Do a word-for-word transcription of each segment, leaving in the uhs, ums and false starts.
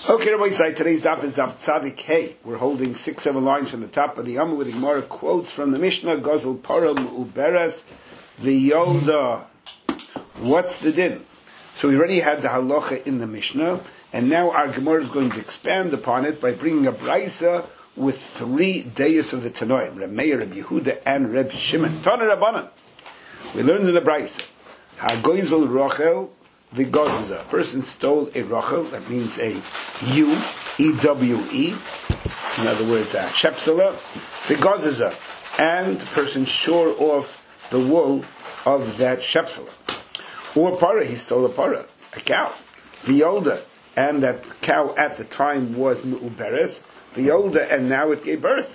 Okay, Rabbi Yisai, today's daf is daf Tzadik Hey. We're holding six, seven lines from the top of the Yom with the Gemara quotes from the Mishnah, Gozel Para Uberes, V'yolda. What's the din? So we already had the halacha in the Mishnah, and now our Gemara is going to expand upon it by bringing a Braisa with three deis of the Tanoim, Reb Meir, Reb Yehuda, and Reb Shimon. Tana Rabbanan. We learned in the Braisa, HaGozel Rochel, the Gozaza. A person stole a rochel, that means a U, E W E, in other words, a shepsela, the Gozaza, and the person shore off the wool of that shepsela. Or para, he stole a para, a cow, the older, and that cow at the time was mu'uberes, the older, and now it gave birth.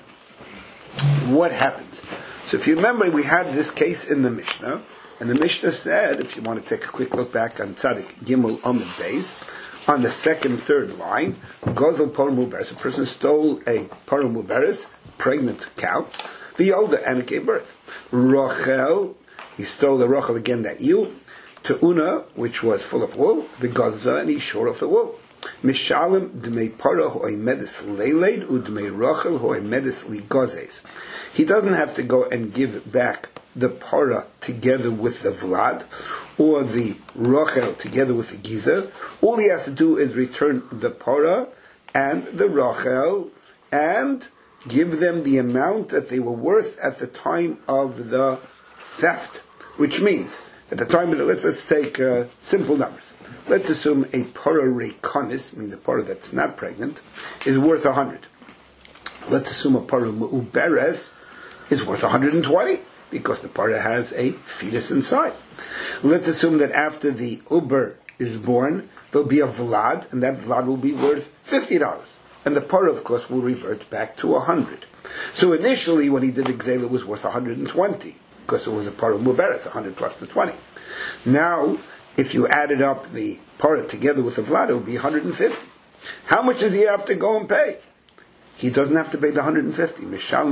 What happens? So if you remember, we had this case in the Mishnah, and the Mishnah said, if you want to take a quick look back on Tzadik Gimel Amud Beis, on the second, third line, Gozel Parah Muberes, a person stole a Parah Muberes, pregnant cow, the older, and it gave birth. Rochel, he stole the Rochel again, that ewe, Te'una, which was full of wool, the Goza, and he shore off the wool. Mishalim dmei Parah ho'imedis leiled, udmei Rochel ho'imedis ligozes. He doesn't have to go and give back the para together with the vlad, or the rochel together with the gizer. All he has to do is return the para and the rochel and give them the amount that they were worth at the time of the theft. Which means, at the time of the, let's, let's take uh, simple numbers. Let's assume a para rekonis, means a para that's not pregnant, is worth one hundred. Let's assume a para mu'uberes is worth one hundred twenty. Because the para has a fetus inside. Let's assume that after the uber is born, there'll be a vlad, and that vlad will be worth fifty dollars. And the para, of course, will revert back to one hundred. So initially, when he did the gzela, it was worth one hundred twenty, because it was a para muberes, one hundred plus the twenty. Now, if you added up the para together with the vlad, it would be one hundred fifty. How much does he have to go and pay? He doesn't have to pay the one hundred fifty.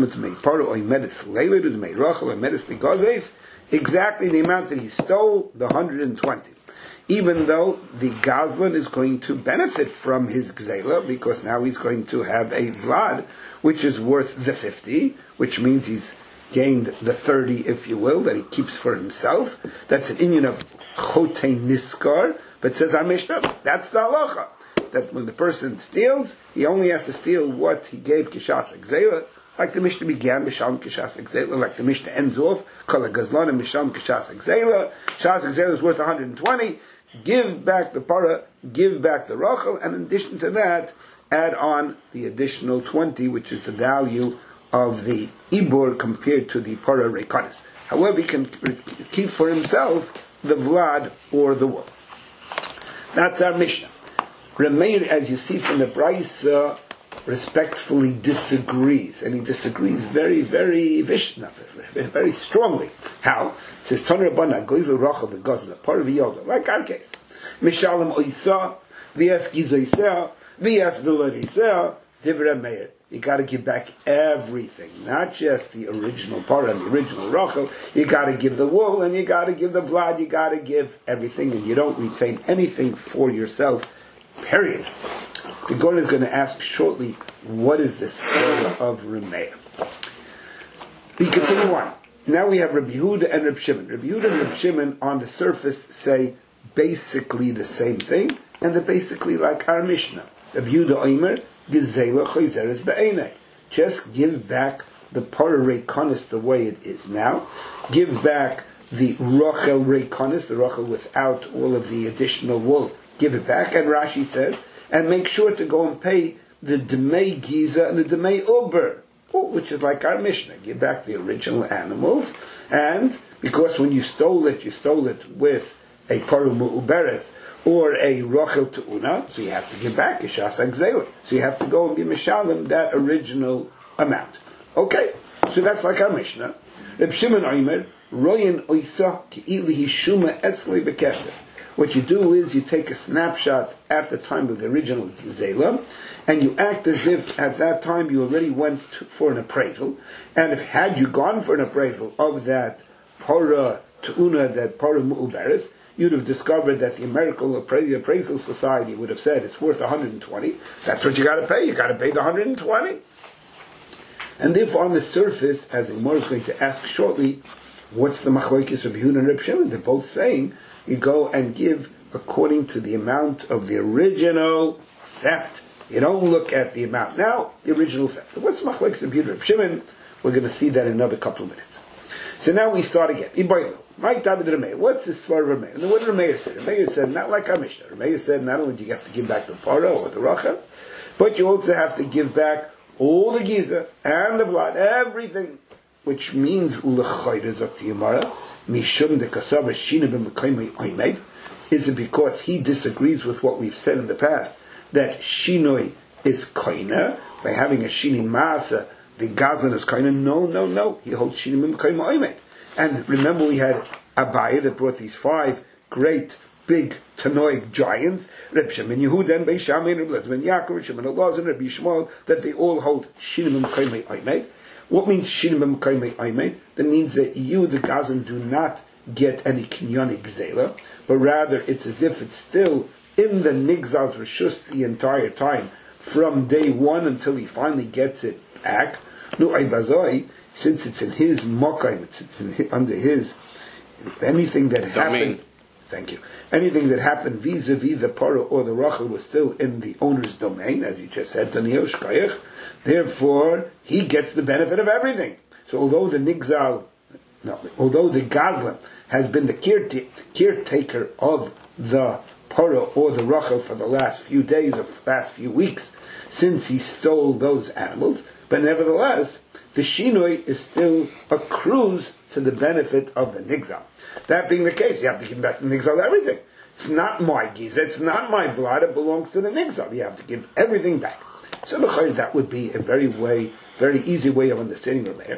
Exactly the amount that he stole, the one hundred twenty. Even though the Gazlan is going to benefit from his gzela, because now he's going to have a vlad, which is worth the fifty, which means he's gained the thirty, if you will, that he keeps for himself. That's an inyan of chote niskar, but says our Mishnah, that's the halacha. That when the person steals, he only has to steal what he gave kishas gzela, like the Mishnah began, misham kishas gzela, like the Mishnah ends off, kol gazlan and misham kishas gzela. Kishas gzela is worth one hundred twenty. Give back the para, give back the rochel, and in addition to that, add on the additional twenty, which is the value of the ibur compared to the para rekonis. However, he can keep for himself the vlad or the wool. That's our Mishnah. Reb Meir, as you see from the Braisa, respectfully disagrees, and he disagrees very, very vishna, very, very strongly. How? It says, Tana Rabbanan, Goizel Rachel, the Gozel, part of the Yoda, like our case. Mishalim Oisa, V'yas Gizoisea, V'yas Vilorisea, Divrei Meir. You got to give back everything, not just the original part and the original Rachel. You got to give the wool, and you got to give the vlad, you got to give everything, and you don't retain anything for yourself. Period. The Gemara is going to ask shortly, what is the svara of Reb Meir? We continue on. Now we have Reb Yehuda and Reb Shimon. Reb Yehuda and Reb Shimon on the surface say basically the same thing, and they're basically like our Mishnah. Reb Yehuda Omer, Gezela Choizeres Be'enei. Just give back the para rekonis the way it is now. Give back the rochel rekonis, the rochel without all of the additional wool. Give it back, and Rashi says, and make sure to go and pay the Dmei Giza and the Dmei Uber, which is like our Mishnah. Give back the original animals, and because when you stole it, you stole it with a Paru Mu'uberes or a Rochel Te'una, so you have to give back a Shasa Gzela. So you have to go and give Mishalim that original amount. Okay, so that's like our Mishnah. Reb Shimon Omer, Royan Oisa Ki'ili Hishuma Etzli Bekesef. What you do is you take a snapshot at the time of the original Gzela, and you act as if at that time you already went to, for an appraisal, and if had you gone for an appraisal of that para Te'una, that para Mu'uberes, you'd have discovered that the American Appraisal Society would have said it's worth one hundred twenty. That's what you got to pay. You got to pay the one hundred twenty. And therefore, on the surface, as the Gemara is going to ask shortly, what's the machlokes of Yehuda and Reb Shimon? They're both saying you go and give according to the amount of the original theft. You don't look at the amount now, the original theft. What's the machlokes of Yehuda and Reb Shimon? We're going to see that in another couple of minutes. So now we start again. What's this svar of Rameir? And then what did Rameir say? Rameir said, not like our Mishnah. Rameir said, not only do you have to give back the parah or the rachel, but you also have to give back all the giza and the vlad, everything, which means l'chayre zok yamara mishum de kasav shina b'mekayim oimed. Is it because he disagrees with what we've said in the past that shinoi is koina by having a shini masa? The gazlan is koina. No, no, no. He holds shina b'mekayim oimed. And remember, we had Abaye that brought these five great, big, Tanoic giants, Reb Shimon Yehuda and Beis Shammai, Reb Elazar ben Yaakov, Reb Shimon Elazar, and Reb Yishmael, that they all hold Shinim B'Mekayim Oimed. What means Shinim B'Mekayim Oimed? That means that you, the Gazan, do not get any Kinyonic Gzela, but rather it's as if it's still in the Nigzal Rishus the entire time, from day one until he finally gets it back. No, Aibazoi, since it's in his Mokayim, it's in his, under his, anything that happened, thank you, anything that happened vis-a-vis the parah or the rachel was still in the owner's domain, as you just said, Daniel Shkayach, therefore, he gets the benefit of everything. So although the Nigzal, no, although the Gazlan has been the caretaker of the parah or the rachel for the last few days or last few weeks, since he stole those animals, but nevertheless, the shinoi is still accrues to the benefit of the nigzal. That being the case, you have to give back the nigzal everything. It's not my giza, it's not my vlad, it belongs to the nigzal. You have to give everything back. So that would be a very way, very easy way of understanding Rameir.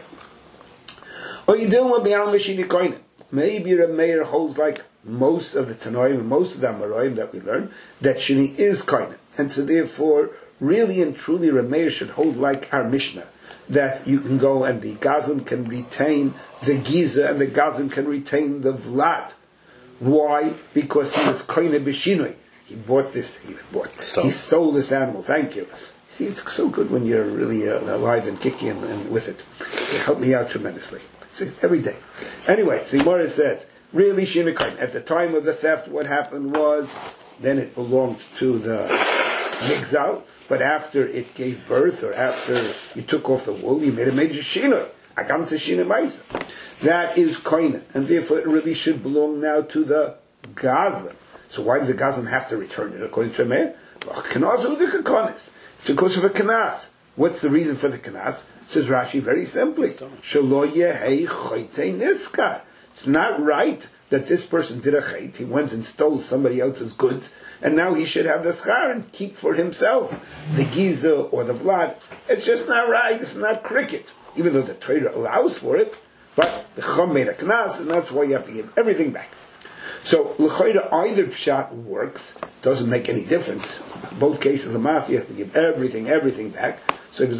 Or you deal with B'al Meshini Koinen. Maybe Rameir holds like most of the Tanoim and most of the Amoraim that we learn, that Shini is Koinen. And so therefore, really and truly Rameir should hold like our Mishnah, that you can go and the Gazan can retain the Giza and the Gazan can retain the Vlad. Why? Because he was koine b'shinoi. He bought this, he bought, stole. he stole this animal. Thank you. See, it's so good when you're really uh, alive and kicking and, and with it. It helped me out tremendously. See, every day. Anyway, the Gemara says, really shinoi koine. At the time of the theft, what happened was, then it belonged to the Nigzal. But after it gave birth, or after you took off the wool, you made a major shinoi. Agam to shinoi ma'isa. That is koine, and therefore it really should belong now to the Gazlan. So why does the Gazlan have to return it according to Rameir? It's because of a kanas. What's the reason for the kanas? Says Rashi very simply. It's not right that this person did a chait. He went and stole somebody else's goods, and now he should have the schar and keep for himself the giza or the vlad. It's just not right. It's not cricket, even though the trader allows for it. But the chum made a knas, and that's why you have to give everything back. So l'chayda, either pshat works, doesn't make any difference. Both cases, the mas, you have to give everything, everything back. So if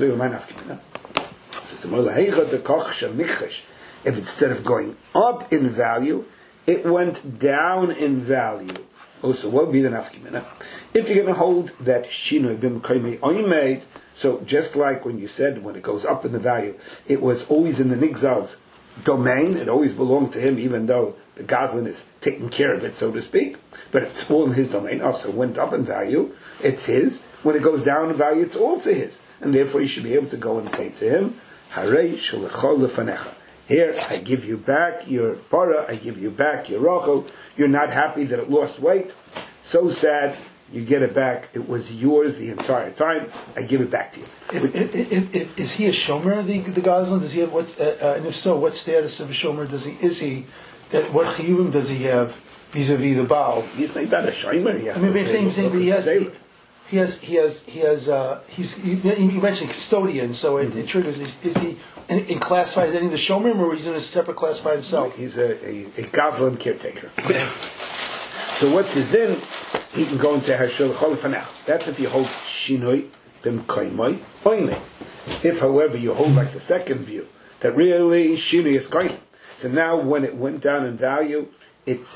instead of going up in value, it went down in value. Also, what would be the nafkimina? If you're going to hold that shinoi b'mekayim oimed, so just like when you said when it goes up in the value, it was always in the nigzal's domain, it always belonged to him, even though the Gazlan is taking care of it, so to speak, but it's all in his domain. Also, it went up in value, it's his. When it goes down in value, it's also his. And therefore, you should be able to go and say to him, Harei shulechol lefanecha. Here, I give you back your parah, I give you back your rachel. You're not happy that it lost weight. So sad, you get it back. It was yours the entire time. I give it back to you. If, if, if, if, is he a shomer, the, the Gazlan? Does he have what's, uh, uh, and if so, what status of a shomer does he? Is he? That what chiyuvim does he have vis-a-vis the Baal? He's not a shomer. I mean, I'm saying, saying, but he has. He, He has, he has, he has. Uh, he's. You, you mentioned custodian, so it, mm-hmm. it triggers. Is, is he in, in classified as any of the showmen, or he's in a separate class by himself? He's a a, a Gazlan caretaker. Yeah. So what's his din? He can go and say Hashel Cholfanach. That's if you hold shinoi b'mkaimai oime. If, however, you hold like the second view that really shinoi is koine. So now, when it went down in value, it's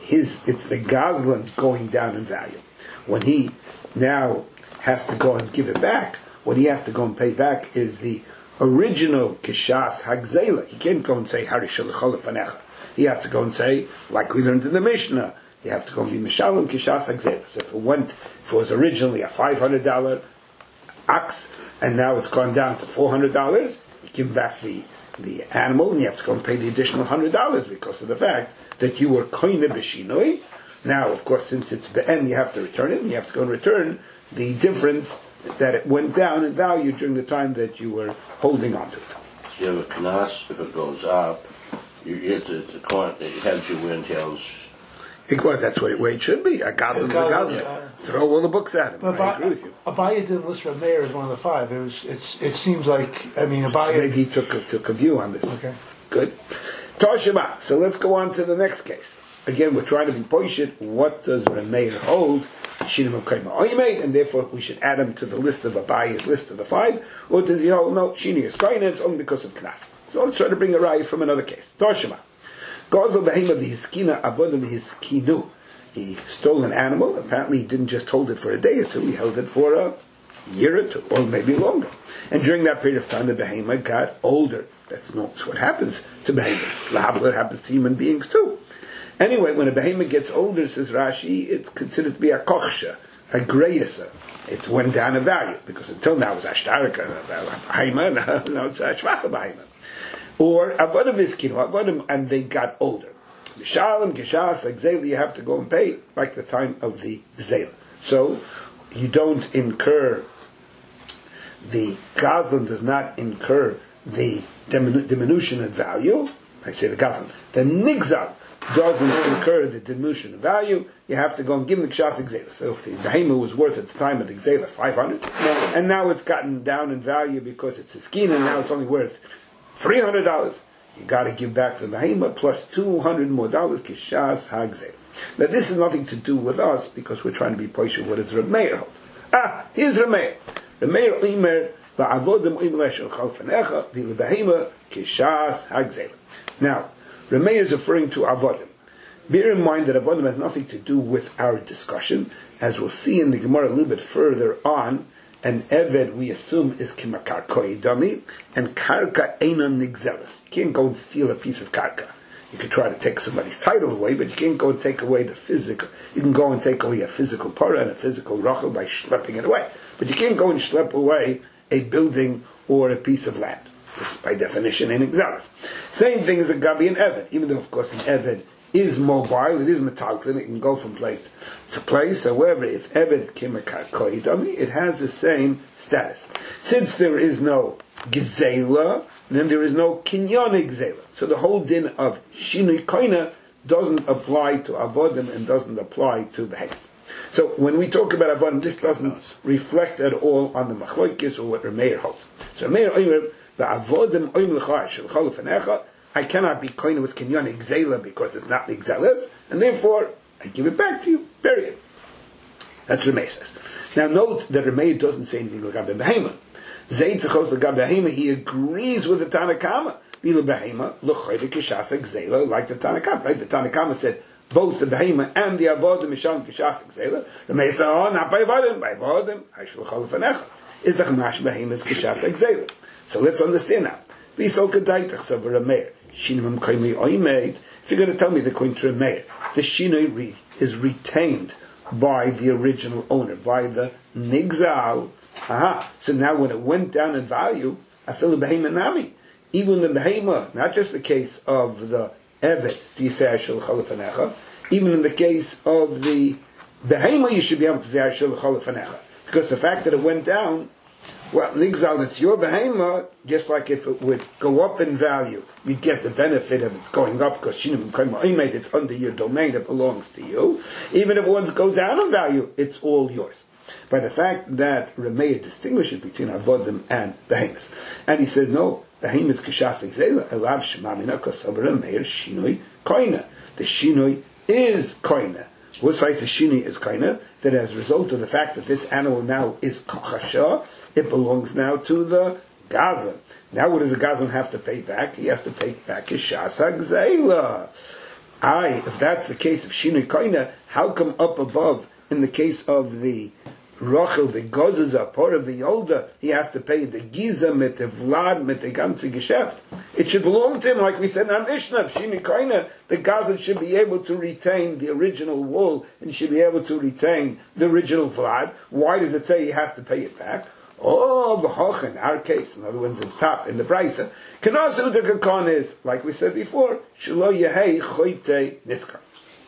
his, it's the Gazlan going down in value. When he now has to go and give it back, what he has to go and pay back is the original Kishas Hagzela. He can't go and say, Harishal Cholafanecha. He has to go and say, like we learned in the Mishnah, you have to go and be Mishalim Kishas Hagzela. So if it went, if it was originally a five hundred dollars ox, and now it's gone down to four hundred dollars, you give back the, the animal, and you have to go and pay the additional one hundred dollars because of the fact that you were koine b'shinoi. Now, of course, since it's be'en, you have to return it, and you have to go and return the difference that it went down in value during the time that you were holding on to it. So you have a knas, if it goes up, you get the, the coin, it heads you win, tails. Well, that's what it, way it should be. A gazlan, a gazlan. Yeah. Throw all the books at him. But I agree with you. Abaya didn't list Rameir as one of the five. It was. It's. It seems like. I mean, Abaya. Maybe he took a, took a view on this. Okay. Good. Toshima. So let's go on to the next case. Again, we're trying to be poishit. What does Rameir hold? Shinim Kaima Oimed, and therefore we should add him to the list of Abaya's list of the five. Or does he hold? No, Shini is Kaina. It's only because of Knas. So let's try to bring a raya from another case. Toshima. Gozel behema v'hiskina avodim v'hiskinu. He stole an animal. Apparently, he didn't just hold it for a day or two. He held it for a year or two, or maybe longer. And during that period of time, the behema got older. That's not what happens to behemoths. It happens to human beings too. Anyway, when a behemoth gets older, says Rashi, it's considered to be a kochsha, a greyesa. It went down in value, because until now it was ashtarika, a behema, now it's a shvacha behema. Or avodim iskinu, avodim, and they got older. Mishalim, Geshas, Gzela, you have to go and pay like the time of the Gzela. So you don't incur, the Gazlan does not incur the diminu- diminution in value. I say the Gazlan. The Nigzal doesn't incur the diminution in value. You have to go and give him the Geshas Gzela. So if the Behema was worth at the time of the Gzela five hundred, and now it's gotten down in value because it's a skin, and now it's only worth three hundred dollars. You got to give back the behema plus two hundred more dollars. Kishas hagzeh. Now this has nothing to do with us because we're trying to be poishu. What does Rameir hold? Ah, here's Rameir. Rameir imer va'avodim imer shel chalfanecha v'lebehema kishas hagzeh. Now Rameir is referring to avodim. Bear in mind that avodim has nothing to do with our discussion, as we'll see in the Gemara a little bit further on. And Eved, we assume, is kimakar koidami, and karka einon nigzelis. You can't go and steal a piece of karka. You can try to take somebody's title away, but you can't go and take away the physical. You can go and take away a physical para and a physical rachel by schlepping it away. But you can't go and schlep away a building or a piece of land. This is by definition in nigzelis. Same thing as a gabi and Eved, even though, of course, an Eved is mobile, it is metalclin, it can go from place to place. However, if Eved Kimakar Koidami, it has the same status. Since there is no Gizela, then there is no Kinyon Gizela. So the whole din of Shinui Koina doesn't apply to Avodim and doesn't apply to Behemoths. So when we talk about Avodim, this doesn't reflect at all on the Machloikis or what Rameir holds. So Rameir Oimer, the Avodim Oim L'chai Shel Cholufenecha, I cannot be koine with kinyon exela because it's not the exelas, and therefore I give it back to you. Period. That's Rameir says. Now note that Rameir doesn't say anything like behema. Zeitzachos like behema. He agrees with the Tanakama. Bila behema l'choyde kishasa exela like the Tanakama. Right? The Tanakama said both the behema and the avodim misham kishasa exela. Rameir said, oh, not by avodim, by avodim. I shall chol fanecha. Is the chamash behema's kishasa exela. So let's understand now. Be so kedaitach so Rameir. If you're going to tell me the coin to Rameir, the shinoi re, is retained by the original owner, by the nigzal. Aha. So now when it went down in value, I feel the behema nami. Even the behema, not just the case of the evet, the yisei shel chalafanecha, even in the case of the behema, you should be able to say shel chalafanecha. Because the fact that it went down, well, nigzal, it's your behema, just like if it would go up in value, you'd get the benefit of it's going up because shinim k'mayim, it's under your domain, it belongs to you. Even if it once goes down in value, it's all yours. By the fact that Rameir distinguishes between avodim and behemoths, and he says no, behemoths kishas exela elav shemamina kosav Rameir shinoi koina. The shinoi is koina. What size the shinoi is koina? That as a result of the fact that this animal now is kachasha, it belongs now to the Gazlan. Now what does the Gazlan have to pay back? He has to pay back his Shas HaGzela. Aye, if that's the case of Shinui Koina, how come up above, in the case of the Rochel, the Gozaza, part of the Yolda, he has to pay the Giza, mit the Vlad, mit the ganze Geschäft? It should belong to him, like we said in our Mishnah, Shinui Koina, the Gaza should be able to retain the original wool, and should be able to retain the original Vlad. Why does it say he has to pay it back? Oh, the in our case, in other words, in the top, in the Brisa, can also the Kakon is, like we said before, Shelo Yehei Choite Niskar.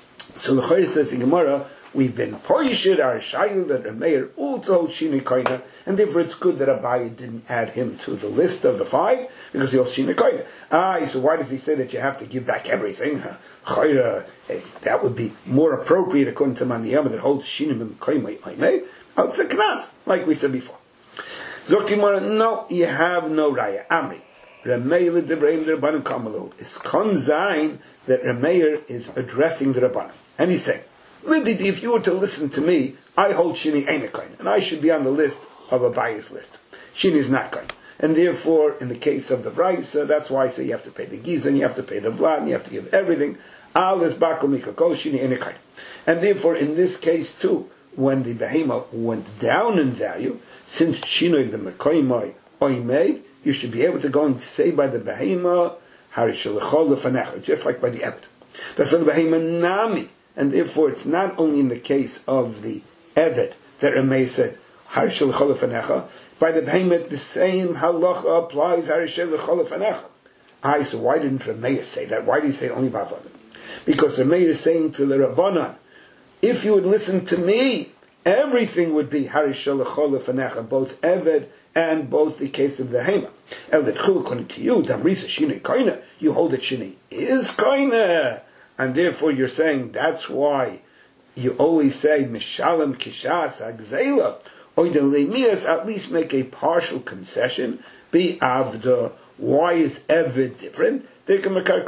So the Chayr says in Gemara, we've been poishid our shayil that Rameir also holds Shinui Koina, and therefore it's good that Abaye didn't add him to the list of the five, because he holds Shinui Koina. Ah, so why does he say that you have to give back everything? Chayr, hey, that would be more appropriate according to Maniyama that holds Shinui Koina. It's a knas, like we said before. Zokimara, no, you have no raya. Amri. Rameir Debrahim Rabbanim Kamalu. It's konzain that Rameir is addressing the Rabbanim. And he's saying, Liditi, if you were to listen to me, I hold Shini ain't a kohen, and I should be on the list of Abaye's list. Shini is not kohen. And therefore, in the case of the Brisa, that's why I say you have to pay the Giza, and you have to pay the Vlad, and you have to give everything. Al is Bakel Mikako, Shini ain't a kohen. And therefore, in this case too, when the Behema went down in value, since Shinoi the Mekoimai Oimei, you should be able to go and say by the Behema, Harishalichol Lefanecha, just like by the Ebed. But for the Behema Nami, and therefore it's not only in the case of the Eved that Rameh said, Harishel Cholafanecha, by the Behemoth the same halacha applies, Harishel Cholafanecha. Aye, so why didn't Rameh say that? Why did he say only Bavadim? Because Rameh is saying to the Rabbanan, if you would listen to me, everything would be Harishel Cholafanecha, both Eved and both the case of the Hema. El Detchul, according to you, Damrisa Shinei Koina, you hold that Shinei is Koina. And therefore you're saying that's why you always say Mishalem Kishas Agzela, or the Lemias at least make a partial concession. Be Avda. Why is Eved different? And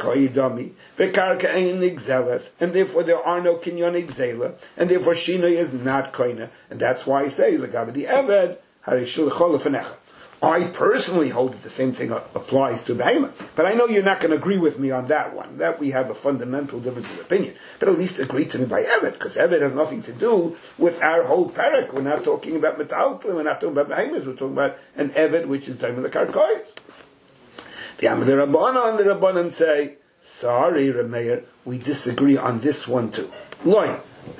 therefore there are no Kinyon Exela, and therefore Shinoi is not Koina. And that's why I say Lagabi the Eved, Harishul Cholafanecha. I personally hold that the same thing applies to Behema. But I know you're not going to agree with me on that one. That we have a fundamental difference of opinion. But at least agree to me by Eved, because Eved has nothing to do with our whole parak. We're not talking about Metalplim, we're not talking about Behemas, we're talking about an Eved which is Daimon the Karkois. The Amr the Rabbanan, the Rabbanan say, sorry, Rameir, we disagree on this one too. Loi,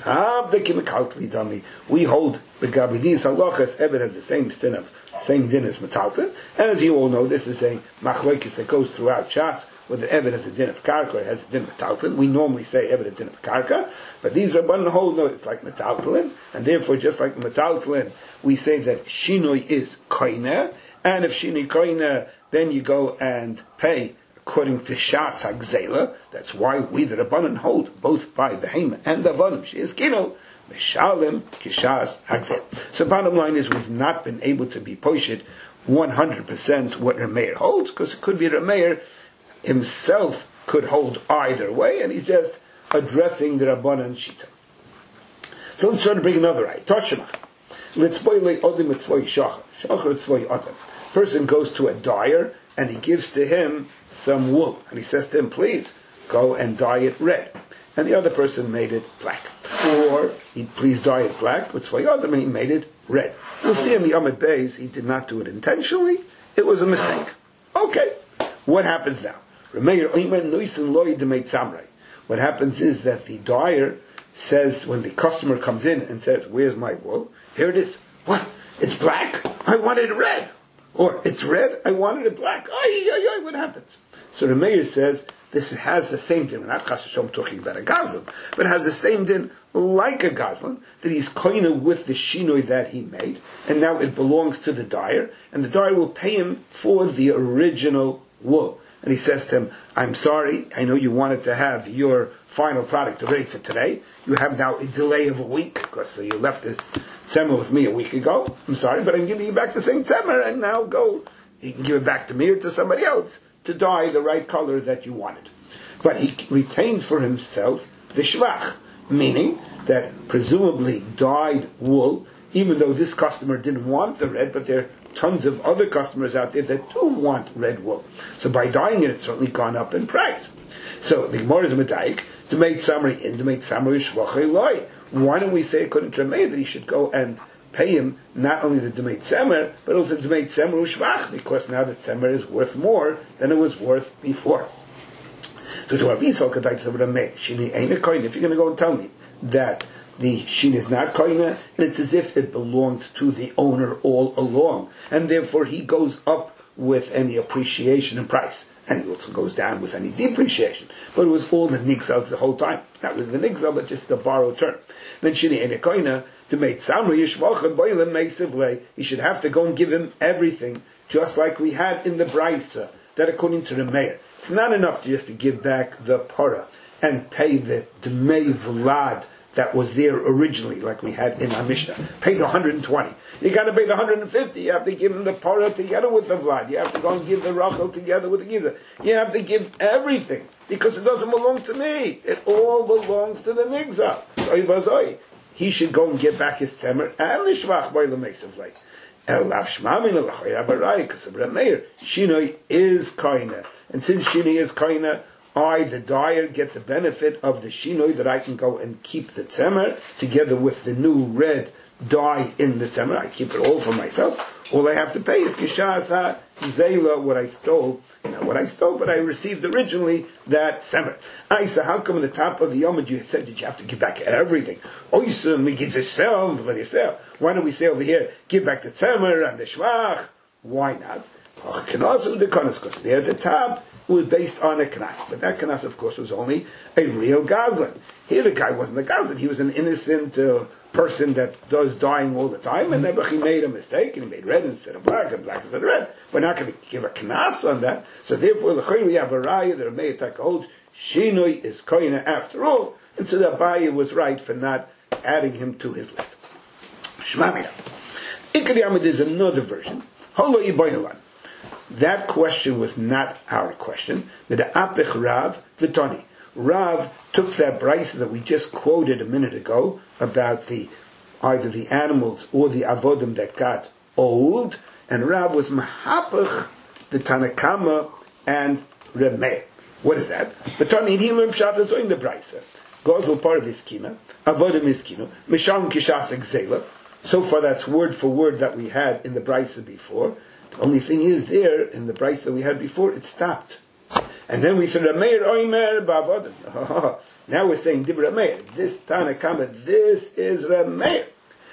we hold the Gabidis halachas, Eved has the same sin of same din as Metalpin, and as you all know, this is a machlokes that goes throughout Shas, whether Eved has a din of Karka or has a din of Metalpin. We normally say Eved has a din of Karka, but these Rabbanan hold no, it's like Metalpin, and therefore, just like Metalpin, we say that Shinoi is Koina, and if Shinoi Koina, then you go and pay according to Shas Hagzela. That's why we the Rabbanan hold both by Behema and the Avanim. She is Kino. Mishalim Kishas Hagzel. So bottom line is we've not been able to be poshed one hundred percent what Rameir holds, because it could be Rameir himself could hold either way, and he's just addressing the Rabbanan Shita. So let's try to bring another eye. Toshima. Let's boil Odim Etzvoi Shachar. Shachar Etzvoi Odim. Person goes to a dyer and he gives to him some wool, and he says to him, please go and dye it red. And the other person made it black. Or he please dye it black, but Tzvayadam, and he made it red. We'll see in the Amid Beis, he did not do it intentionally. It was a mistake. Okay, what happens now? What happens is that the dyer says, when the customer comes in and says, where's my wool? Here it is. What? It's black? I wanted it red. Or it's red? I wanted it black. Ay, ay, ay, what happens? So the mayor says, this has the same din. We're not Chasashom talking about a Gazlan, but it has the same din like a Gazlan, that he's koina with the shinoi that he made, and now it belongs to the dyer, and the dyer will pay him for the original wool. And he says to him, I'm sorry, I know you wanted to have your final product ready for today. You have now a delay of a week, because you left this tzemer with me a week ago. I'm sorry, but I'm giving you back the same tzemer, and now go. You can give it back to me or to somebody else to dye the right color that you wanted. But he retains for himself the shvach, meaning that presumably dyed wool, even though this customer didn't want the red, but there are tons of other customers out there that do want red wool. So by dyeing it, it's certainly gone up in price. So the Gemara is medayik Demeit Samri in Demeit Samri Shvachei Loi. Why don't we say according to Rameir that he should go and pay him not only the Demeit Semer, but also the Demeit Semer Ushvach, because now that Semer is worth more than it was worth before. So to Avisal Kadai to Rameir, Shini ain't a coin. If you're going to go and tell me that the shin is not koina, and it's as if it belonged to the owner all along, and therefore he goes up with any appreciation in price, and he also goes down with any depreciation. But it was all the nigzal the whole time. Not really the nigzal, but just the borrowed term. Then shini ain't a koina to make samra yishvachad boilim meisivlei. He should have to go and give him everything, just like we had in the brisa. That according to the mayor, it's not enough just to give back the para and pay the dmei vlad that was there originally, like we had in our Mishnah. Pay the one hundred twenty. You got to pay the one hundred fifty. You have to give him the parah together with the vlad. You have to go and give the rachel together with the giza. You have to give everything, because it doesn't belong to me. It all belongs to the nigza. He should go and get back his tzemer and the shvach by the meisavlei. El lav shmamin elachayah barai, because of Rameir, shinoi is kaina. And since shinoi is kaina, I, the dyer, get the benefit of the shinoi, that I can go and keep the tzemer together with the new red dye in the tzemer. I keep it all for myself. All I have to pay is kishasa zayla, what I stole. Not what I stole, but I received originally that tzemer. I said, how come in the top of the yomad you said that you have to give back everything? Oh, you said, why don't we say over here, give back the tzemer and the shvach? Why not? Because there at the top, was based on a knas, but that knas, of course, was only a real gazlan. Here, the guy wasn't a gazlan; he was an innocent uh, person that does dying all the time, and never he made a mistake and he made red instead of black and black instead of red. We're not going to give a knas on that, so therefore, the we have a raya that Rameir Taka holds shinoi is koina after all, and so the Abaye was right for not adding him to his list. Shmamina. Ikari there's another version. Holo iboyalan. That question was not our question. The apich Rav Vitoni. Rav took that brisa that we just quoted a minute ago about the either the animals or the avodim that got old, and Rav was mahapich the Tanakama and Rameir. What is that? Vitoni he learned pshat is in the brisa. Gozel part of his kina, avodim is kina, misham kishas exela. So far, that's word for word that we had in the brisa before. The only thing is, there in the price that we had before, it stopped, and then we said Rameir Oimer Ba'avodim. Now we're saying Dibra Rameir. This Tanakama, this is Rameir.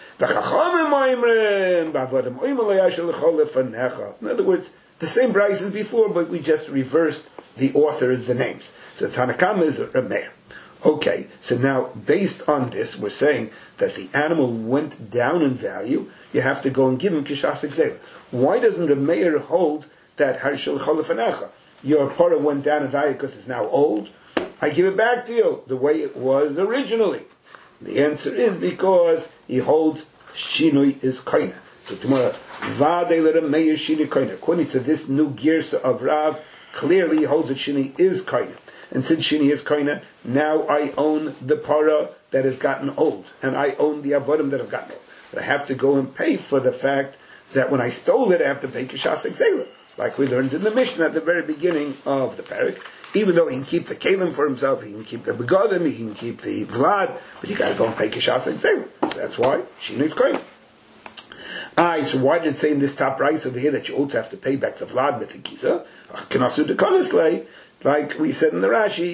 In other words, the same price as before, but we just reversed the authors, the names. So Tanakama is Rameir. Okay, so now based on this, we're saying that the animal went down in value. You have to go and give him kishas exela. Why doesn't the mayor hold that harshel cholafanecha? Your parah went down in value because it's now old. I give it back to you the way it was originally. The answer is because he holds shinoi is koina. So tomorrow, vade le Rameir shinoi koina. According to this new girsa of Rav, clearly he holds that shinoi is koina. And since shini is koina, now I own the parah that has gotten old, and I own the avodim that have gotten old. But I have to go and pay for the fact that when I stole it, I have to pay kishas exela, like we learned in the Mishnah at the very beginning of the parak. Even though he can keep the kalim for himself, he can keep the begodim, he can keep the vlad, but you got to go and pay kishas exela. So that's why shini is koina. Ah, so why did it say in this top price over here that you also have to pay back the vlad with the giza? Kanasu de koneslei. Like we said in the Rashi,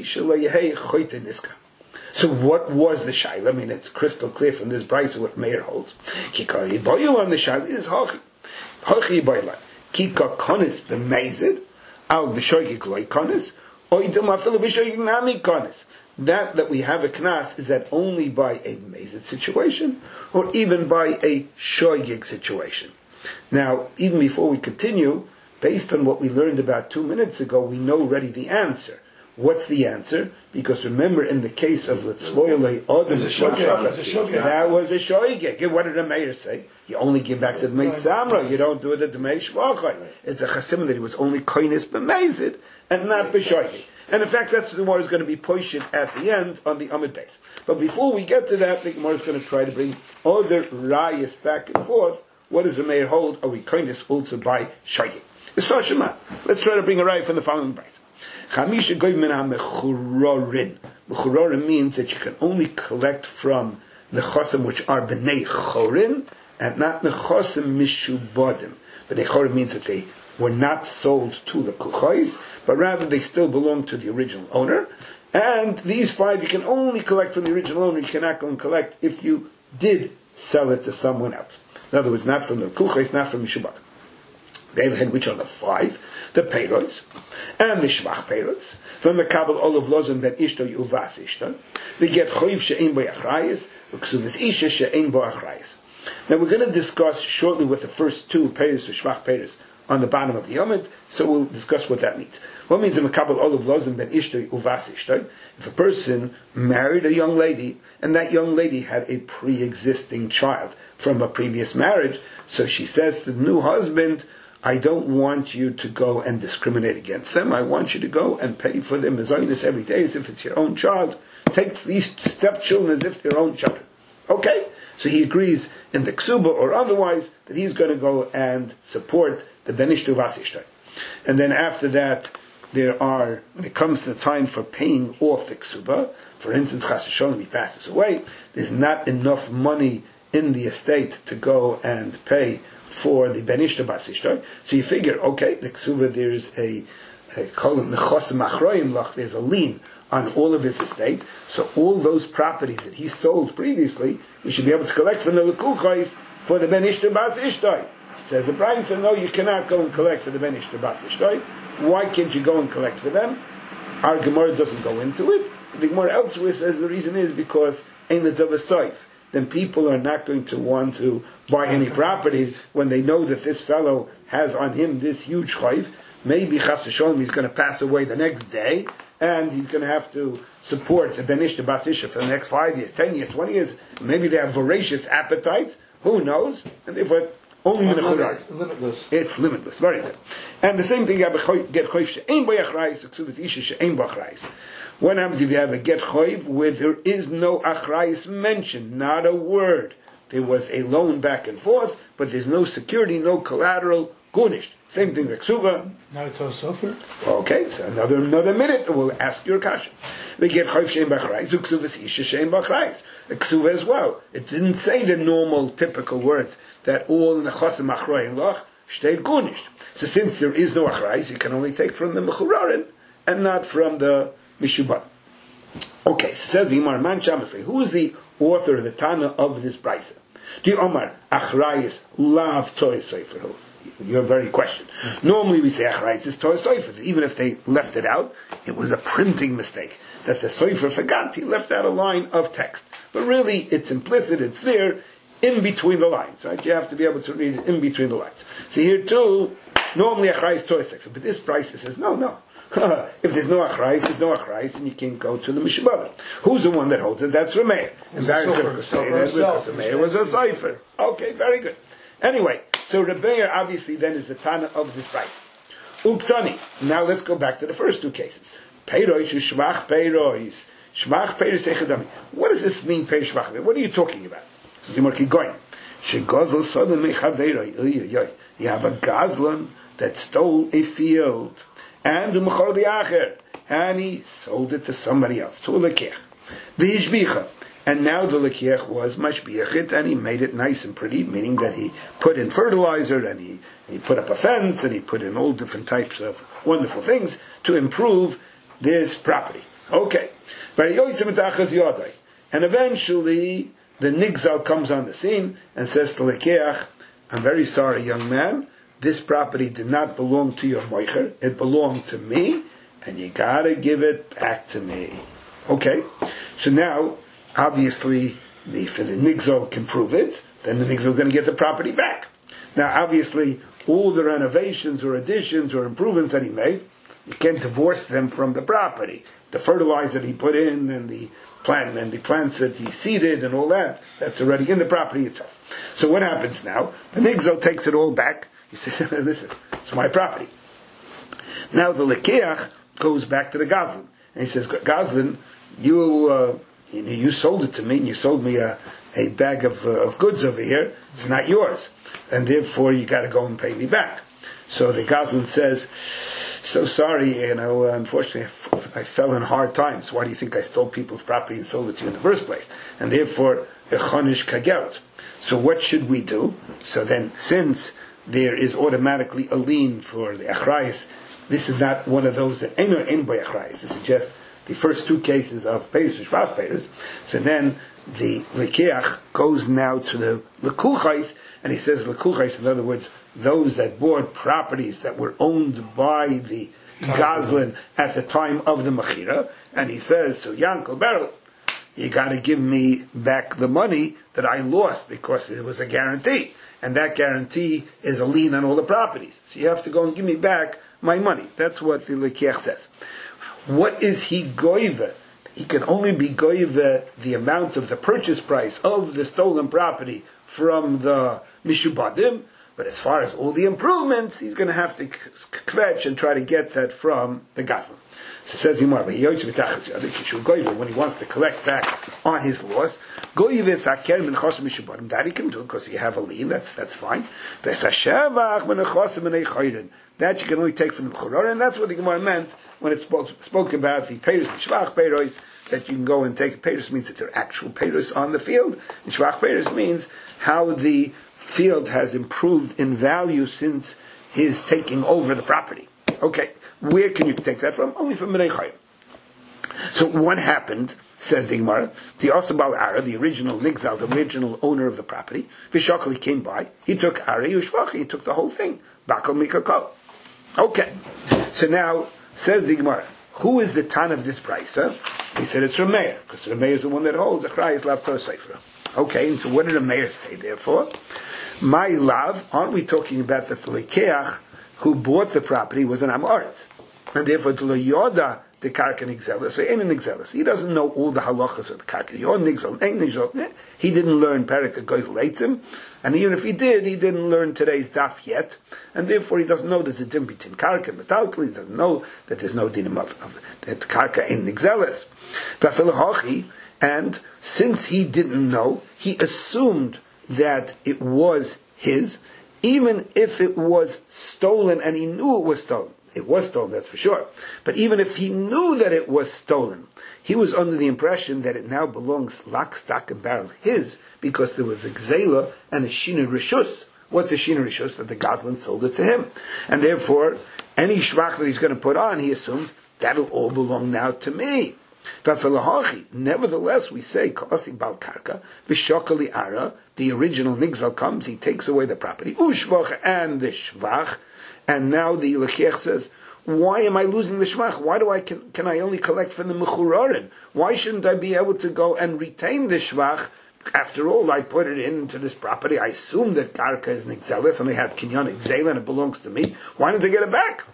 so what was the shaila? I mean, it's crystal clear from this price what Meir holds. Kika yiboyel on the shaila is hachi. Hachi yiboyel. Kika konis b'meizid, al b'shoyik loy konis, oidum afilu b'shoyik nami konis. That that we have a knas is that only by a meizid situation, or even by a shoyik situation. Now, even before we continue, based on what we learned about two minutes ago, we know already the answer. What's the answer? Because remember, in the case of Litzvoyele Odom, that was a shoygeg. What did the mayor say? You only give back the Dmei Samra. You don't do it at the Dmei Shvachai. It's a chasim that he was only koinis b'meizid and not b'shoygeg. And in fact, that's the Gemara is going to be pushed at the end on the Amud base. But before we get to that, the Gemara is going to try to bring other rayas back and forth. What does the mayor hold? Are we koinis also by shoygeg? Let's try to bring a raya from the following price. Chamisha goy min ha-mechurorin. Mechurorin means that you can only collect from nechosim which are b'nei chorin, and not nechosim mishubodim. B'nei chorin means that they were not sold to the kuchois, but rather they still belong to the original owner. And these five you can only collect from the original owner. You cannot go and collect if you did sell it to someone else. In other words, not from the kuchois, not from mishubodim. They had which are the five? The peiros and the shvach peiros. From the kabel olav lozim ben ishto yuvas ishto. We get choiv she'ein bo achrayis, v'ksuvis isha she'ein bo achrayis. Now we're going to discuss shortly with the first two peiros or shvach peiros on the bottom of the yomid, so we'll discuss what that means. What means the makabel olav lozim ben ishto yuvas ishto? If a person married a young lady and that young lady had a pre-existing child from a previous marriage, so she says to the new husband, I don't want you to go and discriminate against them. I want you to go and pay for their mezainis every day as if it's your own child. Take these stepchildren as if they're own children. Okay? So he agrees in the ksuba or otherwise that he's going to go and support the benishtu vasishtai. And then after that, there are, when it comes to the time for paying off the ksuba, for instance, chas v'sholom, he passes away, there's not enough money in the estate to go and pay for the benishta basishtai. So you figure, okay, the ksuba, there's a, a there's a lien on all of his estate. So all those properties that he sold previously, we should be able to collect from the lekuchais for the benishta basishtai. Says the Brisa, no, you cannot go and collect for the benishta basishtai. Why can't you go and collect for them? Our Gemara doesn't go into it. The Gemara elsewhere says the reason is because ain't the davasoif. Then people are not going to want to buy any properties when they know that this fellow has on him this huge chayv. Maybe chas v'sholom he's going to pass away the next day, and he's going to have to support the benishta basisha for the next five years, ten years, twenty years. Maybe they have voracious appetites. Who knows? And therefore, only limitless. limitless. It's limitless. Very good. And the same thing, you have a get chayv she'ein bo yachrayis, ksubas isha she'ein bo achrayis. What happens if you have a get choiv where there is no achrayis mentioned, not a word? There was a loan back and forth, but there's no security, no collateral, gunished. Same thing like ksuba. Not a tosofer. Okay, so another another minute, we'll ask your kasha. We get choiv she'ein b'achrayis, uksuvas isha she'ein b'achrayis. Ksuba as well. It didn't say the normal, typical words that all in the chosim achrayim loch shtei gunished. So since there is no achrayis, you can only take from the mechurarin and not from the Mishubah. Okay, so says Imar Man Shamasli, who is the author, the Tana of this Brisa? Do you Omar Achrayis Lav Torah Sefer? Your very question. Mm-hmm. Normally we say Achrayis is Torah Sefer. Even if they left it out, it was a printing mistake that the Sefer forgot. He left out a line of text, but really it's implicit. It's there in between the lines, right? You have to be able to read it in between the lines. So here too, normally Achrayis Torah Sefer, but this Brisa says no, no. If there's no achrayis, there's no achrayis, and you can't go to the Mishubah. Who's the one that holds it? That's Rameir. And Rameir was a cipher. Okay, very good. Anyway, so Rameir obviously then is the Tana of this price. Uktani. Now let's go back to the first two cases. Peirois u'shvach peirois. Shvach peirois echadami. What does this mean, peirois shvach? What are you talking about? You have a gazlan that stole a field. And umchor liacher, and he sold it to somebody else, to a lekiach. V'hishbicha, and now the lekiach was mashbiachit, and he made it nice and pretty, meaning that he put in fertilizer, and he, he put up a fence, and he put in all different types of wonderful things to improve this property. Okay. And eventually, the nigzal comes on the scene and says to lekiach, I'm very sorry, young man, this property did not belong to your moicher, it belonged to me, and you gotta give it back to me. Okay? So now, obviously, the, if the nigzal can prove it, then the nigzal is going to get the property back. Now, obviously, all the renovations or additions or improvements that he made, you can't divorce them from the property. The fertilizer that he put in and the plant and the plants that he seeded and all that, that's already in the property itself. So what happens now? The nigzal takes it all back. He said, listen, it's my property. Now the lekeach goes back to the gazlan. And he says, gazlan, you, uh, you, you sold it to me, and you sold me a, a bag of, uh, of goods over here. It's not yours. And therefore you got to go and pay me back. So the gazlan says, So sorry, you know, unfortunately I, f- I fell in hard times. Why do you think I stole people's property and sold it to you in the first place? And therefore, echonish kagelt. So what should we do? So then, since there is automatically a lien for the achrayis, this is not one of those that ain't in by achrayis. This is just the first two cases of peiros and shvach peiros. So then the lekeach goes now to the lekuchais, and he says lekuchais, in other words, those that bought properties that were owned by the Gazlan at the time of the Mechira, and he says to Yankel Beryl, you got to give me back the money that I lost because it was a guarantee, and that guarantee is a lien on all the properties. So you have to go and give me back my money. That's what the Lekiach says. What is he goive? He can only be goive the amount of the purchase price of the stolen property from the Mishubadim. But as far as all the improvements, he's going to have to kvetch and try to get that from the Gazlan. So says Yimar, when he wants to collect back on his loss, that he can do because he have a lien, that's that's fine. That you can only take from the Mechurah, and that's what the Gemara meant when it spoke, spoke about the peiros and shvach peiros, that you can go and take. Peiros means that they're actual peiros on the field, and shvach peiros means how the field has improved in value since his taking over the property. Okay, where can you take that from? Only from Menei Chayim. So what happened, says the Gemara, the Osabal Ara, the original Nigzal, the original owner of the property, Vishakali came by, he took Ara Yushvachi, he took the whole thing. Bakal Mikakal. Okay, so now, says the Gemara, who is the Tan of this Brisa? He said it's Rameir, because Rameir is the one that holds Achrayis Lavtor Seifra. Okay, and so what did Rameir say, therefore? My love, aren't we talking about the Lekeach who bought the property was an Amoritz? And therefore, to Yoda, the Karka Nigzelis, so ain't a Nigzelis. He doesn't know all the halachas of the Karka. Yor Nigzel, ain't Nigzel. He didn't learn Perek Goyz Leitzim, and even if he did, he didn't learn today's daf yet, and therefore he doesn't know there's a din between Karka and Metalkli, he doesn't know that there's no din of, of that Karka ain't Nigzelis. And since he didn't know, he assumed that it was his, even if it was stolen and he knew it was stolen. It was stolen, that's for sure. But even if he knew that it was stolen, he was under the impression that it now belongs lock, stock, and barrel his, because there was a gzela and a shina rishus. What's a shina rishus? That the Gazlan sold it to him. And therefore, any shvach that he's going to put on, he assumed, that'll all belong now to me. Nevertheless, we say, bal karka, v'shokali ara, the original nigzal comes, he takes away the property, ushvach and the shvach, and now the Lekiach says, why am I losing the shvach? Why do I can, can I only collect from the mechurarin? Why shouldn't I be able to go and retain the shvach? After all, I put it into this property. I assume that karka is nigzelis, and they have kinyan nigzel, and it belongs to me. Why don't they get it back?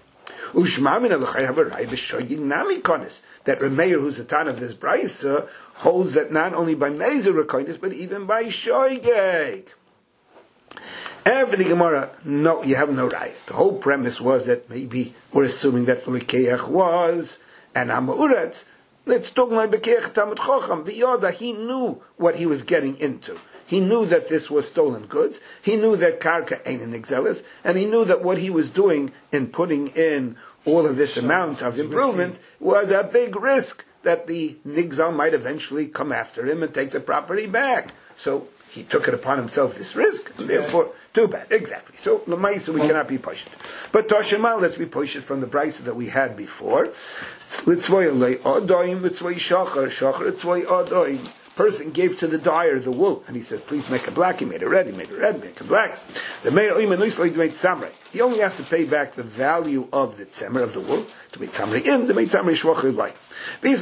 That Rameir, who's the Tan of this Brisa, holds that not only by Mezer Rekoinis, but even by Shoigeg. And for the Gemara, no, you have no right. The whole premise was that maybe we're assuming that the Lekeach was an Amuret. Let's talk like Lekeach Tamut Chocham. V'yoda, he knew what he was getting into. He knew that this was stolen goods. He knew that Karka ain't an exelis, and he knew that what he was doing in putting in all of this amount of improvement was a big risk that the Nigzal might eventually come after him and take the property back. So he took it upon himself, this risk, and therefore, too bad. Exactly. So, Lamaisa, we cannot be pushed. But Toshima, let's be pushed from the Brisa that we had before. Litzvoy Odoim, Litzvoy Shachar, Shachar, Litzvoy Odoim. Person gave to the dyer the wool, and he said, please make it black. He made it red, he made it red, make it black. The mayor made samurai. He only has to pay back the value of the tzemer, of the wool, to make samurai in, to make samurai shvachir like. If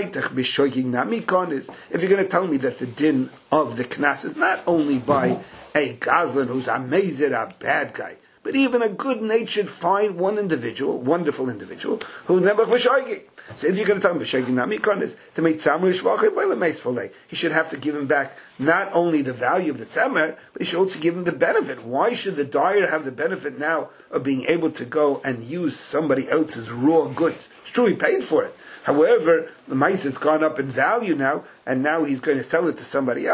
you're going to tell me that the din of the knas is not only by a gazlan who's a mezer, a bad guy, but even a good-natured, fine, one individual, wonderful individual, who never b'shoigig. So if you're going to tell him b'shoigig namikonis to make tzamer shvachir boile meisfolei, he should have to give him back not only the value of the tzamer, but he should also give him the benefit. Why should the dyer have the benefit now of being able to go and use somebody else's raw goods? It's true, he paid for it. However, the mice has gone up in value now, and now he's going to sell it to somebody else.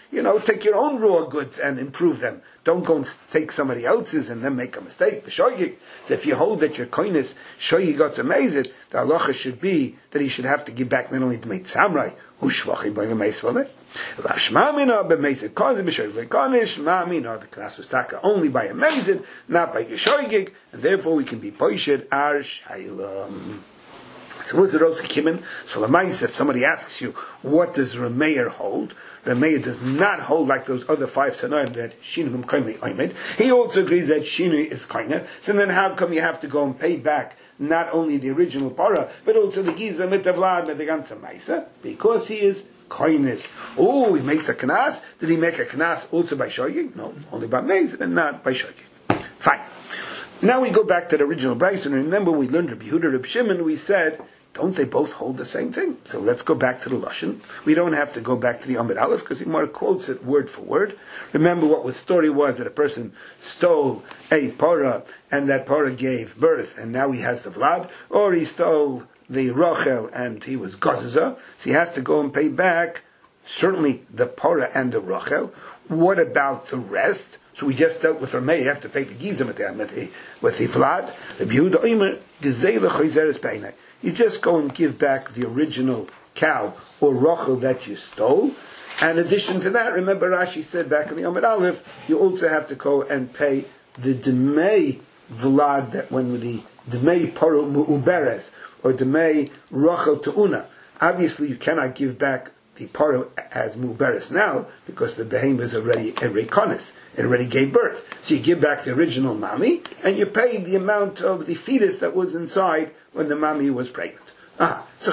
you know, take your own raw goods and improve them. Don't go and take somebody else's and then make a mistake. The shoygig. So if you hold that your kindness shoygig got to mazid, the halacha should be that he should have to give back not only to meit samrai, ushvachi by the meisvale. Lashmamina b'mezid kazi b'shoygig v'kanish mamina. The class was taka only by a mezid, not by a shoygig, and therefore we can be poished ar shaylam. So what's the Rosh Kimin? So Lamais, if somebody asks you, what does Rameir hold? Rameir does not hold like those other five Tanoim that Shinum Kaimli Oimid. He also agrees that Shinu is Kaina. So then how come you have to go and pay back not only the original Para, but also the Giza, Mitavlad, Metagansa Maisa? Because he is Kainis. Oh, he makes a Knas. Did he make a Knas also by Shoygig? No, only by Mezid and not by Shoygig. Fine. Now we go back to the original Bryce, and remember we learned Rabbi Yehuda, Rabbi Shimon, we said, don't they both hold the same thing? So let's go back to the Lashon. We don't have to go back to the Amid Aleph, because Gemara quotes it word for word. Remember what the story was, that a person stole a Parah, and that Parah gave birth, and now he has the Vlad, or he stole the Rachel, and he was Gazaza, so he has to go and pay back, certainly the Parah and the Rachel. What about the rest? So we just dealt with Rameh, you have to pay the Gizim with the, with the Vlad. Rabbi Yehuda Omer, Gezeilah Chayzeres Beinai. You just go and give back the original cow or Rachel that you stole. And in addition to that, remember Rashi said back in the Amid Aleph, you also have to go and pay the Demei Vlad, that when the Demei Paru Mu'uberes, or Demei Rachel Te'una. Obviously you cannot give back the Paru as Mu'uberes now, because the behemoth is already a Rekonis. It already gave birth. So you give back the original mami, and you pay the amount of the fetus that was inside when the mami was pregnant. Ah, so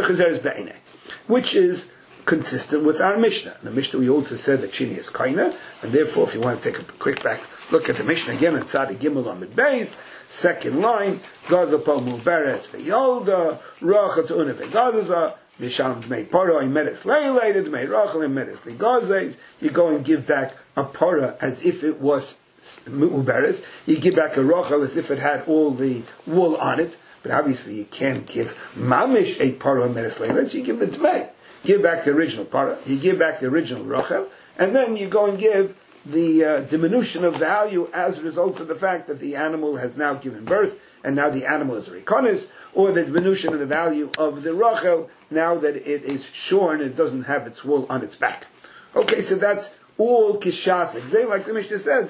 which is consistent with our Mishnah. In the Mishnah we also said that Shini is Kaina, and therefore if you want to take a quick back look at the Mishnah again in Tzadi Gimel Amid Beis, second line, Gaza Pal Muberes Veyolda, Rachel Te'una Vegazaza, Misham Dmei Parah Imedes Leilated, Dmei Rachel Imedes Ligazes. You go and give back a Parah as if it was Muberes. You give back a Rachel as if it had all the wool on it. But obviously you can't give Mamish a Parah Imedes Leilated, so you give the Dmei. Give back the original Parah, you give back the original Rachel, and then you go and give the uh, diminution of value as a result of the fact that the animal has now given birth, and now the animal is a Rekonis, or the diminution of the value of the Rachel, now that it is shorn, it doesn't have its wool on its back. Okay, so that's all Kishas Egzeh, like the Mishnah says,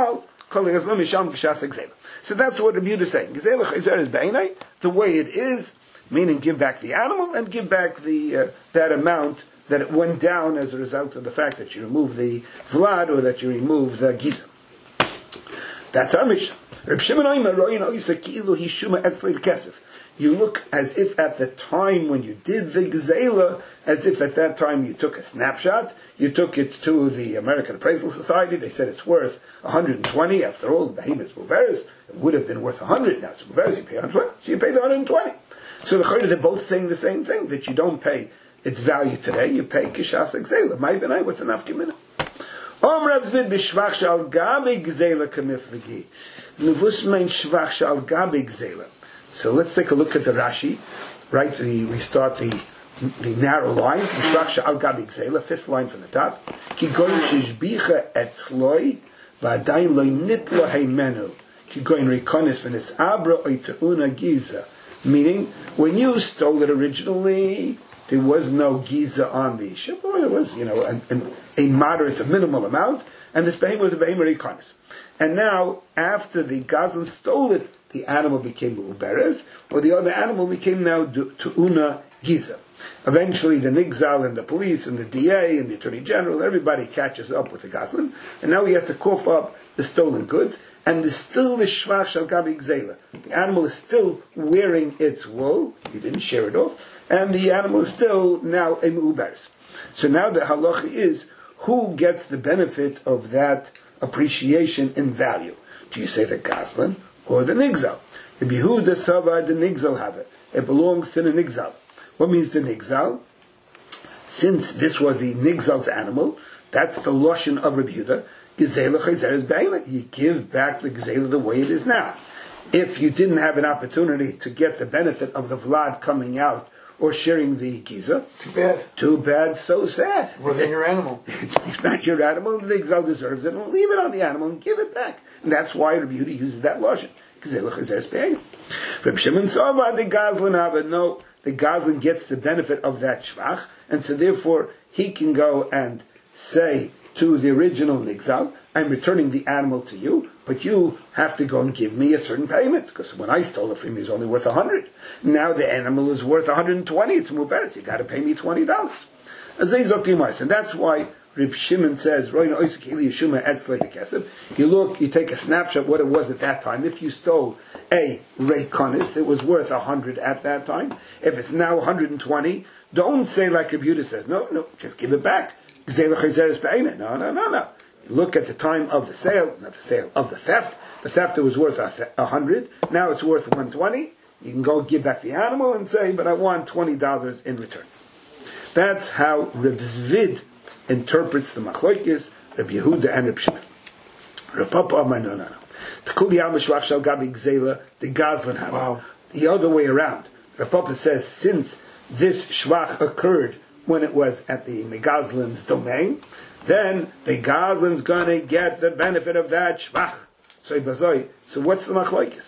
so that's what Rabbi Yehuda is saying. The way it is, meaning give back the animal and give back the uh, that amount that it went down as a result of the fact that you remove the Vlad or that you remove the Gizim. That's our Mishnah. You look as if at the time when you did the Gezeilah, as if at that time you took a snapshot, you took it to the American Appraisal Society, they said it's worth one hundred twenty, after all, the behemoth's Muberes, it would have been worth one hundred, now it's Muberes, you pay one hundred twenty, so you pay the one hundred twenty. So the Chayda, they're both saying the same thing, that you don't pay its value today, you pay Kishas Egzeilah. My benai, what's enough Gemina? Om Rav Zvid b'shvach shal gabi Gzeilah kamiflegi. Nuvus mein shvach shal gabi Gzeilah. So let's take a look at the Rashi. Right, we, we start the the narrow line. Shvach shal gabi Gzeilah, fifth line from the top. Ki goyin shishbicha etzloi v'adayin loy nitlo heimenu. Ki goyin rekonis v'nis abra oy te'una giza. Meaning, when you stole it originally, there was no giza on the ship, or it was, you know, a, a moderate, a minimal amount, and this behemoth was a behemoth rekonis. And now, after the Gazlan stole it, the animal became Uberes, or the other animal became now Tu'una Giza. Eventually, the Nigzal and the police and the D A and the Attorney General, everybody catches up with the Gazlan, and now he has to cough up the stolen goods, and there's still the Shvach Shal Gabi Gzeilah. The animal is still wearing its wool, he didn't share it off, and the animal is still now a Uberes. So now the halacha is, who gets the benefit of that appreciation in value? Do you say the Gazlan or the Nigzal? The Yehuda Sava, the Nigzal have it. It belongs to the Nigzal. What means the Nigzal? Since this was the Nigzal's animal, that's the Lashon of Rabbi Yehuda, Gezeilah Chayzeres Beinai. You give back the Gezeilah the way it is now. If you didn't have an opportunity to get the benefit of the Vlad coming out or sharing the giza. Too bad. Too bad, so sad. It wasn't your animal. It's, it's not your animal. The Gzal deserves it. And leave it on the animal and give it back. And that's why Rabbi Yehuda uses that lashon. Reb Shimon Sova, the Gazlan have it. No, the Gazlan gets the benefit of that shvach, and so therefore he can go and say to the original Nigzal, I'm returning the animal to you, but you have to go and give me a certain payment, because when I stole it from you, it was only worth a hundred. Now the animal is worth one hundred twenty. It's muberes. You got to pay me twenty dollars. And that's why Reb Shimon says, you look, you take a snapshot what it was at that time. If you stole a reikonis, it was worth a hundred at that time. If it's now one hundred twenty, don't say like Reb Yehuda says, no, no, just give it back. No, no, no, no. Look at the time of the sale, not the sale, of the theft. The theft, it was worth a hundred. Now it's worth one twenty. You can go give back the animal and say, but I want twenty dollars in return. That's how Reb Zvid interprets the Machlokes, Reb Yehuda and Reb Shimon. Reb Papa, no, no, no. T'kuli al mishvach shal gabi gzela, the Gazlan have. Wow. The other way around. Reb Papa says, since this shvach occurred when it was at the Megazlan's domain, then the Gazlan's going to get the benefit of that shvach. So, so what's the Machlokes?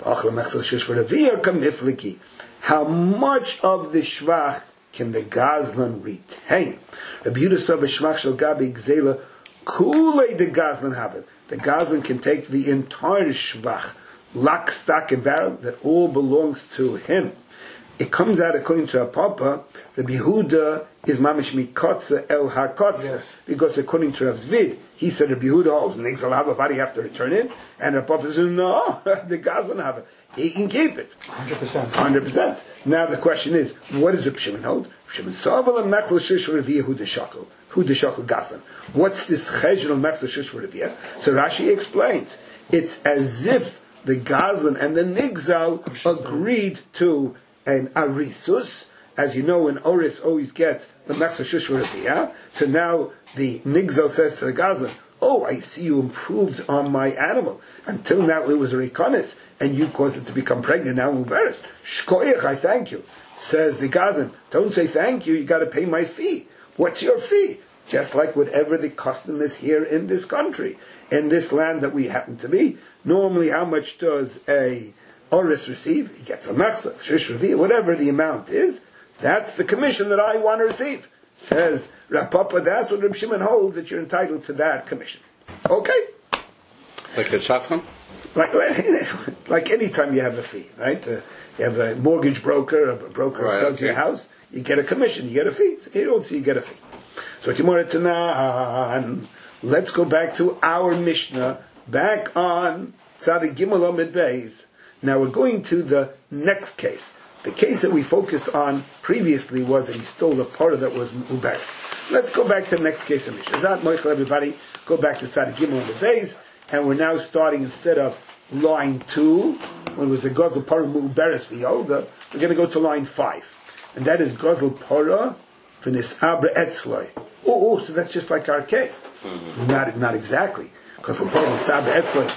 How much of the shvach can the Gazlan retain? Rabbi Yehuda said, "Shvach shel gabi gzela kulei the Gazlan have it." The Gazlan can take the entire shvach, lock, stock, and barrel, that all belongs to him. It comes out according to our Papa. Rabbi Yehuda is mamish mikotza el hakotza, yes. Because according to Rav Zvid, he said Rabbi Yehuda holds the Nigzal have a you have to return it, and our Papa says no, the Gazlan have it. He can keep it. one hundred percent. one hundred percent. Now the question is, what does Reb Shimon hold? Reb Shimon Saval and Mechel Shish for Revia Hu Deshakel. Hu Deshakel Gazlan. What's this Cheshel and Mechel Shish for Revia? So Rashi explains, it's as if the Gazlan and the Nigzal agreed to an Arisus. As you know, an Oris always gets the Mechel Shish for Revia. So now the Nigzal says to the Gazlan, oh, I see you improved on my animal. Until now it was a rekonis, and you caused it to become pregnant, now muberes. Shkoyach, I thank you. Says the Gazan, don't say thank you, you got to pay my fee. What's your fee? Just like whatever the custom is here in this country, in this land that we happen to be. Normally, how much does a Oris receive? He gets a mechza, shish revi, whatever the amount is. That's the commission that I want to receive. Says Rav Papa, that's what Reb Shimon holds, that you're entitled to that commission. Okay? Like a shafan? Like, like any time you have a fee, right? Uh, you have a mortgage broker, a broker right, sells okay. your house, you get a commission, you get a fee. So here also you get a fee. So Gemara Tanan, let's go back to our Mishnah, back on Tzadik Gimel Amid Beis. Now we're going to the next case. The case that we focused on previously was that he stole a part that was Uberes. Let's go back to the next case of Mishnah. Zat Moichel, everybody, go back to Tzadik Gimel Amid Beis. And we're now starting, instead of line two, when it was a Gozel Parah Mu'beres V'yolda, we're going to go to line five. And that is Gozel Parah V'nis Abra Etzloi. Oh, oh, so that's just like our case. Mm-hmm. Not, not exactly. Gozel Parah V'nis Abra Etzloi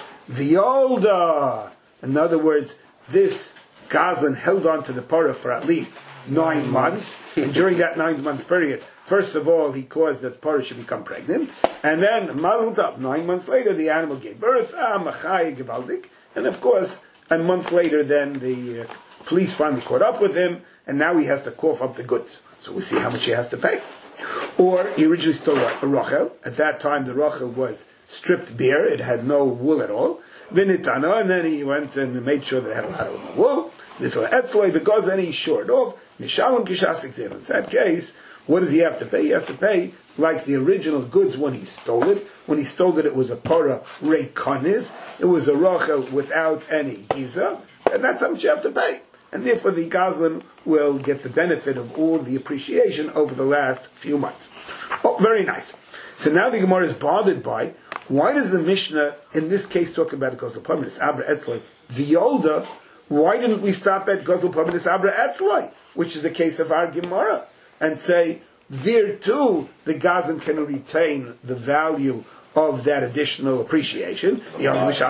V'yolda. In other words, this Gazlan held on to the Parah for at least nine months. And during that nine-month period, first of all, he caused that the Parah should become pregnant, and then Mazel Tov, nine months later, the animal gave birth. Ah, Machai Gevaldik, and of course, a month later, then the uh, police finally caught up with him, and now he has to cough up the goods. So we see how much he has to pay. Or he originally stole a Rachel. At that time, the Rachel was stripped bare; it had no wool at all. Vinitana, and then he went and made sure that it had a lot of wool. This was Etzloi because then he shored off. Mishalom Kishasik Zel. In that case, what does he have to pay? He has to pay like the original goods when he stole it. When he stole it, it was a Parah Reikonis. It was a Rachel without any Giza. And that's how much you have to pay. And therefore the Gazlan will get the benefit of all the appreciation over the last few months. Oh, very nice. So now the Gemara is bothered by, why does the Mishnah, in this case, talk about Gozel Parah Abra Etzloi V'yolda? Why didn't we stop at Gozel Parah Abra Etzloi, which is a case of our Gemara, and say, there too, the Gazan can retain the value of that additional appreciation? Why does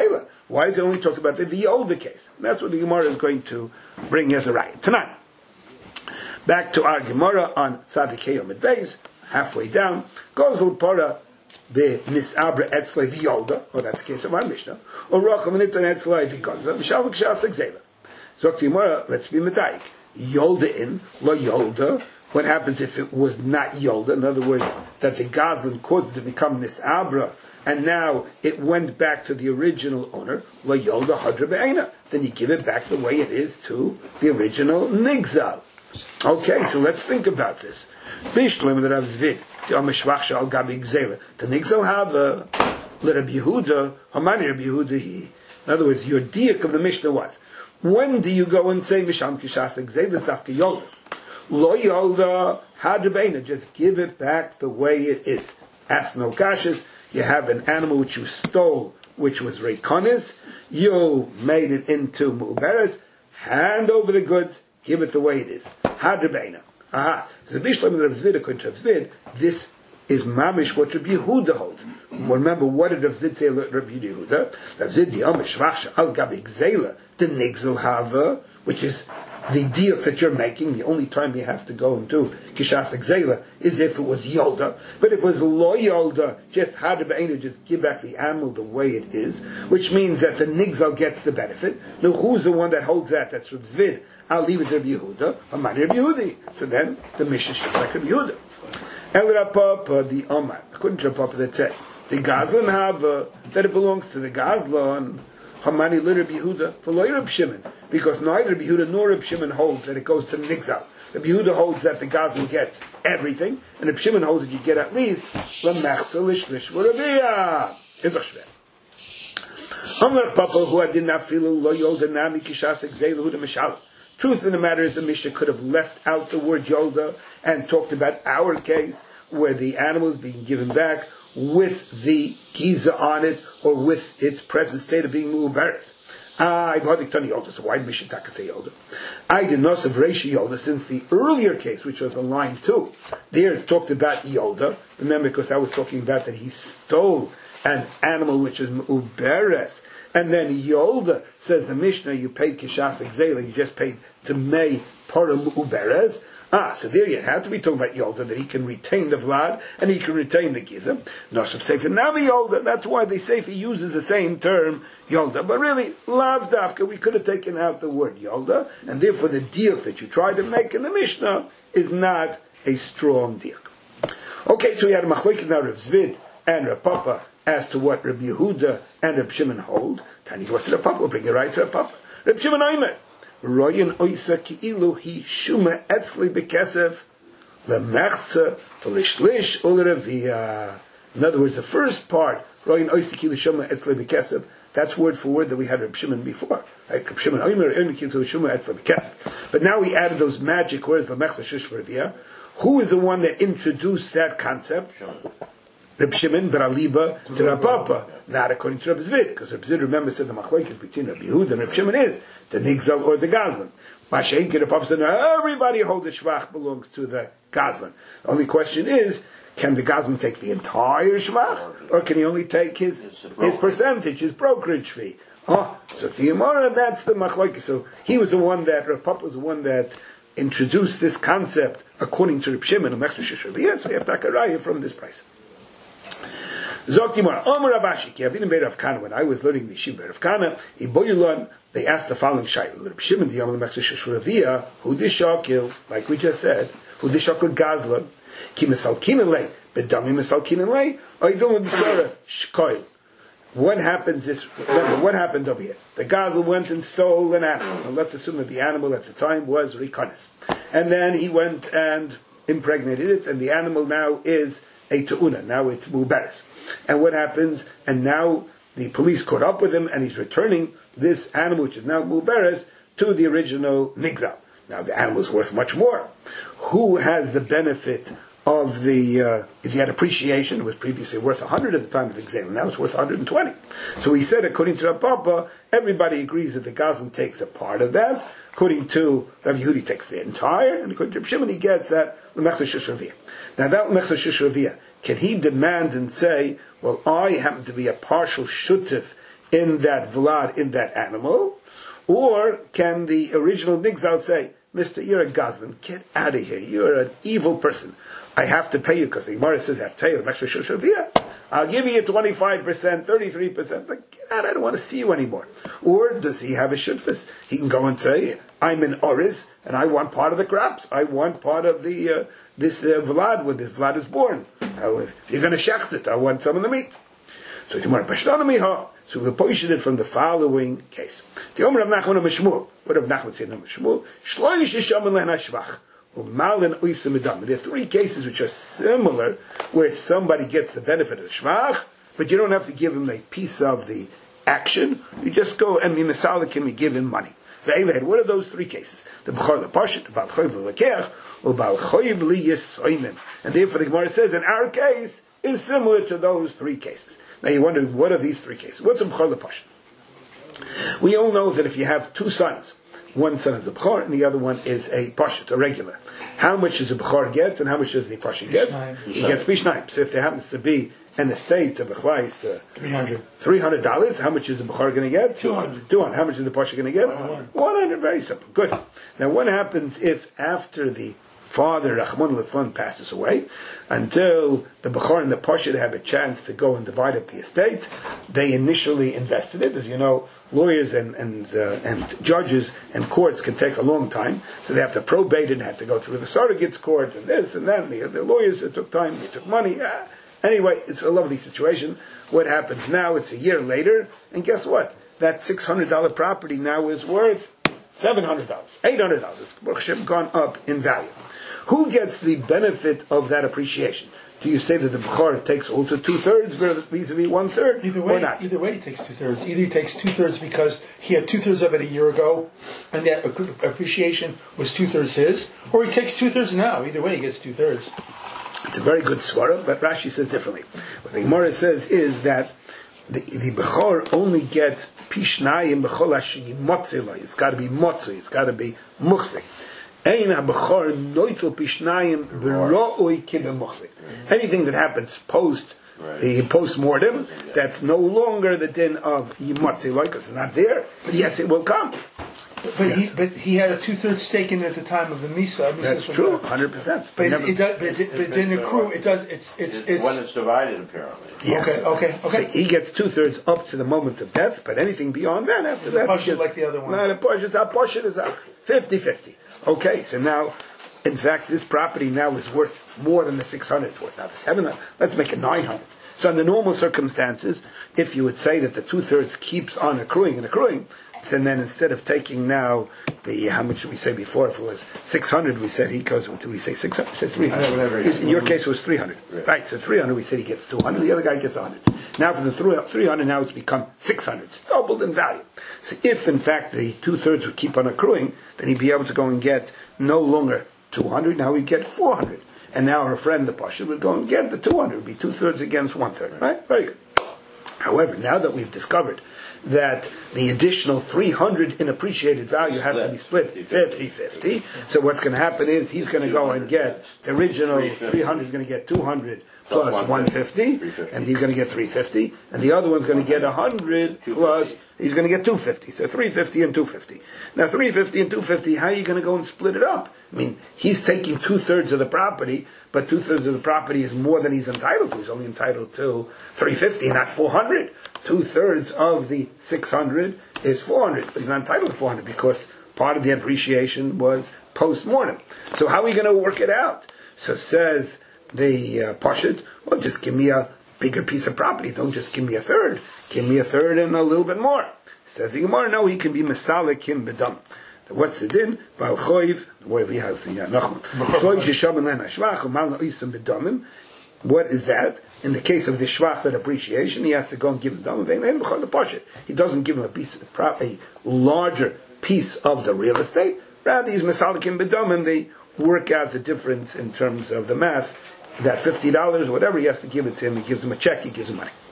it only talk about the, the older case? And that's what the Gemara is going to bring as a right tonight. Back to our Gemara on Tzadikei Yomid Beis, halfway down, Gozel Pora the Nisabra Etzlei V'Yolda, or that's the case of our Mishnah, or Rochel V'Niton Etzlei V'Gozla, V'Shal V'Kshas Gzela. Zok Gemara, let's be Medayik. Yolda in, Lo Yolda. What happens if it was not Yolda? In other words, that the Gazlan caused it to become Nisabra, and now it went back to the original owner, La Yolda Hadra Be'ena. Then you give it back the way it is to the original Nigzal. Okay, so let's think about this. Bishlim the Rav Zvid, the Amishvachsha al Gabi Gzela. The Nigzal have a Rabbi Yehuda, Hamani Rabbi Yehuda he. In other words, your diak of the Mishnah was, when do you go and say Misham Kishas Gzela Dafka Yolda? Lo Yolda Hadra Be'ena. Just give it back the way it is. Ask no kashas. You have an animal which you stole, which was reikonis. You made it into mu'beres. Hand over the goods. Give it the way it is. Hadrabeina. Aha. The Bishlam of Rav Zvid, according to Rav Zvid, this is mamish what Rabbi Yehuda holds. Remember, what did Rav Zvid say Rabbi Yehuda? Rav Zvid, the Amish Vachsha al Gabi Gzela, the Nigzel Hava, which is the deal that you're making. The only time you have to go and do Kishas Gzela is if it was Yolda. But if it was Lo Yolda, just Hadrabeina, just give back the animal the way it is, which means that the Nigzel gets the benefit. Now, who's the one that holds that? That's Rav Zvid. I'll leave it to Rabbi Yehuda. I'm not Rabbi Yehudi. So then the Mishnah should be like Rabbi Yehuda. El Rapapa, the Omar, according to Rapapa, that says the Gazlan have uh, that it belongs to the Gazlan. Hamani li Rabbi Yehuda for lo Rabbi Shimon, because neither Rabbi Yehuda nor Rabbi Shimon holds that it goes to the Nigzal. Rabbi Yehuda holds that the Gazlan gets everything, and Rabbi Shimon holds that you get at least lemechsa lishlish v'raviyah. Idoshve. Amar Papa who did not feel lo Yolda nami kishas exelu the mishal. Truth of the matter is the Mishnah could have left out the word Yolda and talked about our case where the animal is being given back with the giza on it or with its present state of being mu'beres. Ah, I've heard Tony Yolda, so why did Mishnah Taka say Yolda? I did not have Reishi Yolda since the earlier case, which was on line two. There it's talked about Yolda. Remember, because I was talking about that he stole an animal which is mu'beres. And then Yolda says the Mishnah, you paid Kishas Gzela, you just paid to May Para Mu'beres. Ah, so there you have to be talking about Yolda, that he can retain the Vlad and he can retain the Gizim. Noshav Sefer Navi Yolda, that's why they say if he uses the same term, Yolda. But really, Lav Dafka, we could have taken out the word Yolda, and therefore the deal that you try to make in the Mishnah is not a strong deal. Okay, so we had a Machlokes now Rav Zvid and Rav Papa as to what Rabbi Yehuda and Rabbi Shimon hold. Tani was Rav Papa, we'll bring it right to Rav Papa. Rabbi Shimon Oimer. Royan oisa ki'ilu hi shuma etzli bekesef lemechza v'lishlish u'leraviyah. In other words, the first part, Royan oisa ki'ilu shuma etzli bekesef, that's word for word that we had Reb Shimon before. Like Reb Shimon oimer oimer ki'ilu shuma etzli bekesef. But now we added those magic words, lemechza shish v'leraviyah. Who is the one that introduced that concept? Reb Shimon Baraliba to Reb Papa, not according to Reb Zvid, because Reb Zvid, remember, said the machlokes between Reb Yehuda and Reb Shimon is the Nigzal or the Gazlan. Mashenke, Reb Papa said, everybody hold the Shvach belongs to the Gazlan. The only question is, can the Gazlan take the entire Shvach, or can he only take his his percentage, his brokerage fee? Oh, so the Gemara, that's the machlokes. So he was the one that, Reb Papa was the one that introduced this concept according to Reb Shimon, and so we have Takaraya from this price. Zoktimar, Omer Abashi, ki Avinu Beir Rav Kana, when I was learning the Yeshiva Rav Kana, Iboyulon, they asked the following shayla. Reb Shimon, the Yom Lemechse Sheshravia, Hu Dishakil, like we just said, Hu Dishakil Gazlan, Ki Mesalkina Lei, Bedami Mesalkina Lei, Oidum B'Shara Shkoil. What happens is, remember, what happened over here? The Gazlan went and stole an animal. Now let's assume that the animal at the time was Rikonis. And then he went and impregnated it, and the animal now is a Te'una. Now it's Mu'beres. And what happens? And now the police caught up with him, and he's returning this animal, which is now Mu'beres, to the original Nigzal. Now the animal is worth much more. Who has the benefit of the? Uh, if he had appreciation, it was previously worth a hundred at the time of the Gzela. Now it's worth one hundred and twenty. So he said, according to Rav Papa, everybody agrees that the Gazlan takes a part of that. According to Rav Yehudi, takes the entire, and according to Rav Shimon, he gets that Lemechsa Shishraviyah. Now that Lemechsa Shishraviyah, can he demand and say, well, I happen to be a partial shutif in that vlad, in that animal? Or can the original Nigzal say, Mister, you're a Goslin. Get out of here. You're an evil person. I have to pay you because the Gemara says I have to pay you. I'll give you twenty-five percent, thirty-three percent, but get out, I don't want to see you anymore. Or does he have a shutfus? He can go and say, I'm an Oriz, and I want part of the crops. I want part of the uh, this uh, Vlad, when this Vlad is born. Uh, if you're going to shecht it, I want some of the meat. So So we posted it from the following case. The Omer of Nachman of Shmuel. What of Nachman said of Shmuel? Shloish Yishaman Lehen HaShvach. There are three cases which are similar, where somebody gets the benefit of the shvach, but you don't have to give him a piece of the action. You just go and misalik him and give him money. What are those three cases? The b'chor lepashit, the bal choiv lelekech, or bal choiv liyesoimen. And therefore the Gemara says, in our case, is similar to those three cases. Now you wonder, what are these three cases? What's a b'chor lepashit? We all know that if you have two sons, one son is a b'chor and the other one is a pashit, a regular. How much does a b'chor get and how much does the pashit get? He gets pishnaim. So if there happens to be an estate of a chvais, uh, three hundred three hundred dollars, how much is the b'chor going to get? Two hundred. Two hundred. How much is the pashit going to get? One hundred. Very simple. Good. Now, what happens if after the father Rachmon Litzlan passes away, until the b'chor and the pashit have a chance to go and divide up the estate? They initially invested it, as you know. Lawyers and and uh, and judges and courts can take a long time, so they have to probate it, and have to go through the surrogates court and this and that. And the, the lawyers, it took time, they took money. Ah. Anyway, it's a lovely situation. What happens now? It's a year later, and guess what? That six hundred dollar property now is worth seven hundred dollars, eight hundred dollars. It's gone up in value. Who gets the benefit of that appreciation? Do you say that the b'chor takes also two thirds vis-a-vis one third? Either way, or not? either way, he takes two thirds. Either he takes two thirds because he had two thirds of it a year ago, and that appreciation was two thirds his, or he takes two thirds now. Either way, he gets two thirds. It's a very good svara, but Rashi says differently. What the Gemara says is that the, the b'chor only gets pishnayim b'chol hashi motzei. It's got to be motzei. It's got to be muchzik. Anything that happens post right. the post mortem, that's no longer the din of yimatzi like it's not there. But yes, it will come. But, but yes. he but he had a two thirds stake in it at the time of the misa. That's true, hundred percent. But it, it, does, but it, it, but it didn't accrue. It does. It's it's, it's when it's divided apparently. Yes. Okay, okay, okay. So he gets two thirds up to the moment of death, but anything beyond that, after it's that, a pashut like the other one. Not a pashut. It's a pashut. Is a fifty-fifty. Okay, so now, in fact, this property now is worth more than the six hundred. Worth now the seven hundred. Let's make it nine hundred. So, in the normal circumstances, if you would say that the two thirds keeps on accruing and accruing, and then instead of taking now the how much did we say before? If it was six hundred, we said he goes. Did we say six hundred? We said three hundred. Whatever. In your case, it was three hundred. Right. right. So three hundred, we said he gets two hundred. The other guy gets one hundred. Now for the three hundred, now it's become six hundred. It's doubled in value. So if in fact the two thirds would keep on accruing, then he'd be able to go and get no longer two hundred. Now he'd get four hundred. And now her friend the Pasha would go and get the two hundred. It would be two thirds against one third. Right? Very good. However, now that we've discovered that the additional three hundred in appreciated value has to be split fifty-fifty. So what's going to happen is he's going to go and get the original three hundred is going to get two hundred plus one hundred fifty, and he's going to get three hundred fifty, and the other one's going to get one hundred plus, he's going to get two hundred fifty. So three hundred fifty and two hundred fifty. Now three hundred fifty and two hundred fifty, how are you going to go and split it up? I mean, he's taking two-thirds of the property, but two-thirds of the property is more than he's entitled to. He's only entitled to three hundred fifty, not four hundred. Two-thirds of the six hundred is four hundred, but he's not entitled to four hundred because part of the appreciation was post-mortem. So how are we going to work it out? So says the uh, Pashut, well, just give me a bigger piece of property. Don't just give me a third. Give me a third and a little bit more. Says the Gemara, no, he can be Masalik him bedam. What's the din? Bal choiv, where we have the Nachman. Shloish yishaben len hashvach, umal na'isem bedamim. What is that? In the case of the shvach, that appreciation, he has to go and give him damim. He doesn't give him a piece of a larger piece of the real estate. Rather, he's Masalikim bedamim. They work out the difference in terms of the math. That fifty dollars, whatever, he has to give it to him. He gives him a check. He gives him money.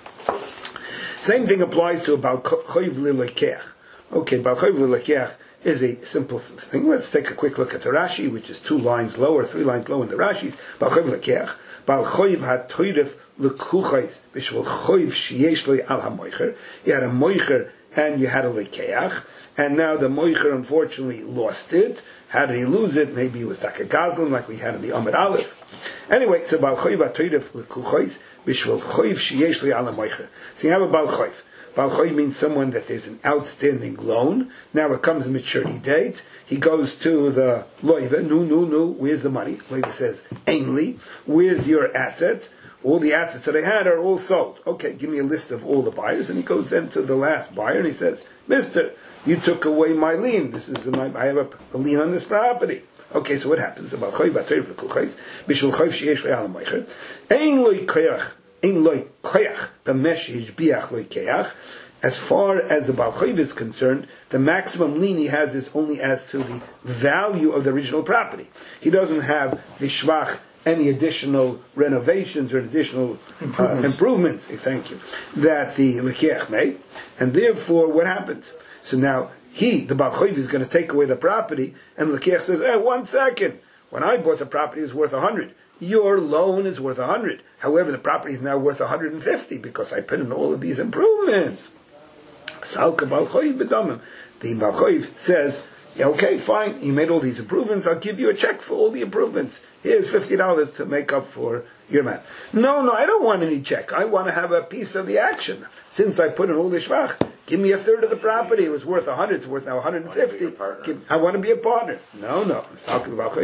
Same thing applies to a bal choiv lilekeach. Okay, bal choiv lilekeach is a simple thing. Let's take a quick look at the Rashi, which is two lines lower, three lines lower in the Rashis. Bal choiv lilekeach. Bal choiv ha-toiref lekuchais b'shvol choiv sheyesh lo al ha-moicher. You had a moicher and you had a lekeach, and now the moicher unfortunately lost it, How did he lose it? Maybe it was Taka Gazlan, like we had in the Amud Aleph. Anyway, so Bal Choiv HaToiref L'Kuchois Bishvil Choiv Sheyesh Li Ala Moicher. So you have a Bal Choiv. Bal Choiv means someone that there's an outstanding loan. Now it comes a maturity date. He goes to the Loiva, no, no, no, where's the money? Loiva says, Ainly, where's your assets? All the assets that I had are all sold. Okay, give me a list of all the buyers. And he goes then to the last buyer and he says, Mister, you took away my lien. This is my, I have a, a lien on this property. Okay, so what happens? About Choiv HaToiref L'Kuchois Bishvil Choiv Sheyesh Li Ala Moicher. Ein Loi Koyach In loy koyach b'mesh hishbiach loy keach. As far as the Baal Choiv is concerned, the maximum lien he has is only as to the value of the original property. He doesn't have the shvach, any additional renovations or additional improvements, uh, improvements thank you, that the lekeach made. And therefore, what happens? So now, he, the Baal Choiv, is going to take away the property, and the lekeach says, hey, one second, when I bought the property, it was worth a hundred. Your loan is worth a hundred. However, the property is now worth a hundred and fifty because I put in all of these improvements. Salka Baal Choiv b'damim. The Baal Choiv says, yeah, okay, fine, you made all these improvements, I'll give you a check for all the improvements. Here's fifty dollars to make up for your man. No, no, I don't want any check. I want to have a piece of the action. Since I put in all the shvach, give me a third of the property. It was worth a hundred, it's worth now one hundred and fifty. I want to be a partner. No, no. So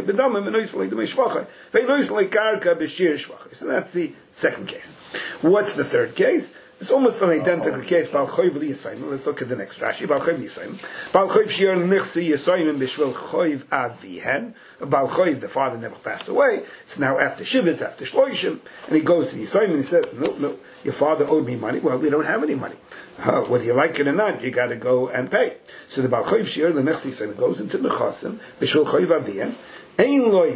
that's the second case. What's the third case? It's almost an identical case. Baal Choiv L'Yisayim. Let's look at the next Rashi. Baal Choiv L'Yisayim. Baal Choiv Shiur L'Nichsi Yisayim B'Shvil Choiv Avihen. Baal Choiv, the father never passed away. It's now after Shivitz, after Shloishim. And he goes to the Yisayim and he says, no, no, your father owed me money. Well, we don't have any money. Uh, whether you like it or not, you got to go and pay. So the Baal Choiv Shiur L'Nichsi Yisayim goes into Nechasim B'Shvil Choiv Avihen. What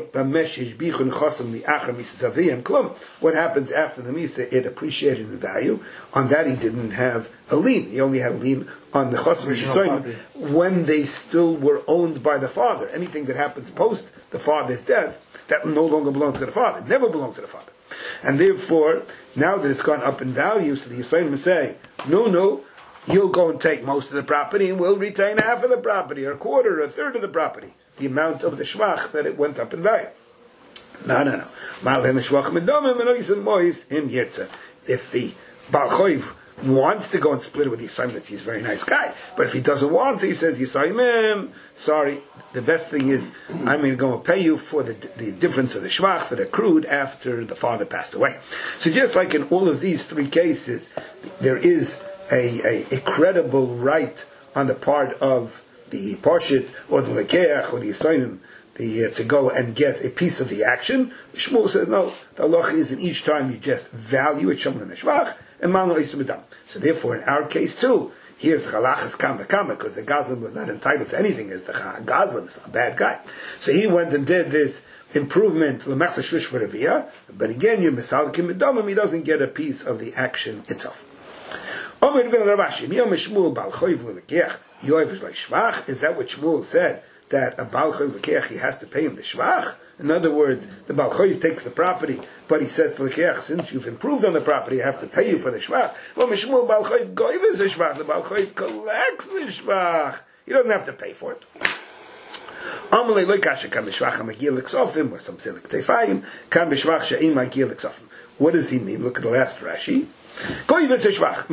happens after the Misa? It appreciated in value. On that he didn't have a lien. He only had a lien on the Chosim Yisayim when they still were owned by the father. Anything that happens post the father's death, that no longer belonged to the father. It never belonged to the father. And therefore, now that it's gone up in value, so the Yisayim say, no, no, you'll go and take most of the property and we'll retain half of the property, or a quarter, or a third of the property. The amount of the shvach that it went up in value. No, no, no. If the Baal Choiv wants to go and split it with Yisayim, that he's a very nice guy. But if he doesn't want to, he says, Yisayim, sorry, the best thing is, I'm going to go and pay you for the, the difference of the shvach that accrued after the father passed away. So just like in all of these three cases, there is a, a, a credible right on the part of the Parshit, or the Lekeach, or the Yisayim, the, uh, to go and get a piece of the action. Shmuel says, no, the halacha is in each time you just value it, Shemon and Shvach, and Man L'Yisum B'dam. So therefore, in our case too, here the halachas kam v'kam, because the Gazlan was not entitled to anything, as the Gazlan is a bad guy. So he went and did this improvement, L'mechza Shlish V'Reviyah, but again, you're Mesalkim B'damim, he doesn't get a piece of the action itself. Omer ben Ravashi, Miyom Shmuel Baal Choiv L'Lekeach, is that what Shmuel said, that a Baal Choiv L'Keach, he has to pay him the shvach? In other words, the Baal Choiv takes the property, but he says to L'Keach, since you've improved on the property, I have to pay you for the shvach. Well, Shmuel Baal Choiv Goiv is the shvach. The Baal Choiv collects the shvach. He doesn't have to pay for it. Amalei loy kasha kam b'shvach ha'magir l'ksofim, or some say l'ktefayim, kam b'shvach she'im magir l'ksofim. What does he mean? Look at the last Rashi. He doesn't have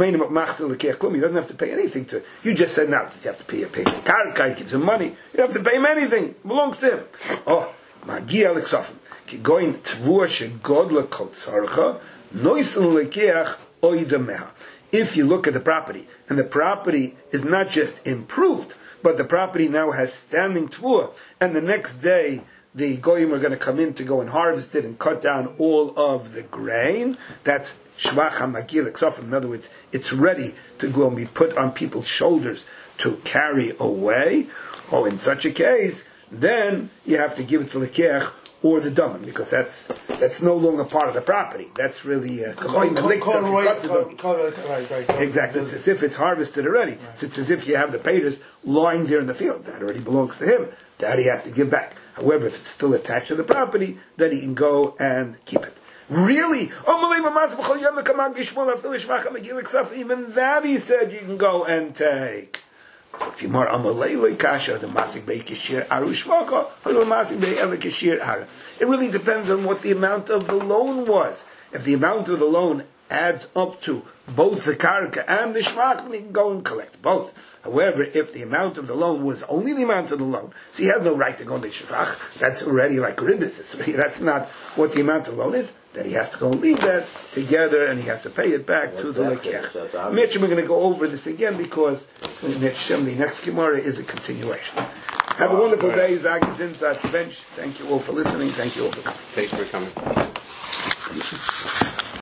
to pay anything to it. You just said, now, you have to pay, pay the karka, he gives him money. You don't have to pay him anything. It belongs to him. Oh, Magia Alexofim. Going tvua shegodla kotzarcha, noisan lekeach oidameha. If you look at the property, and the property is not just improved, but the property now has standing tvua, and the next day, the goyim are going to come in to go and harvest it and cut down all of the grain, that's Shvach HaMagir L'Ksofim. In other words, it's ready to go and be put on people's shoulders to carry away. Or in such a case, then you have to give it to L'Keach or the Daman, because that's that's no longer part of the property. That's really uh, exactly. It's as if it's harvested already. Right. So it's as if you have the payers lying there in the field. That already belongs to him. That he has to give back. However, if it's still attached to the property, then he can go and keep it. Really? Even that he said you can go and take. If you more amalei kasha the masik bei kishir arushvaka or the masik bei ever kishir ara. It really depends on what the amount of the loan was. If the amount of the loan adds up to both the karka and the shmach, then he can go and collect both. However, if the amount of the loan was only the amount of the loan, so he has no right to go to shvach. That's already like ribbis. That's not what the amount of the loan is. Then he has to go and leave that together, and he has to pay it back well, to the lekech. Mitch, we're going to go over this again because the next Gemara is a continuation. Have a wonderful day, Zag Zimzat Bench. Thank you all for listening. Thank you all for coming. Thanks for coming.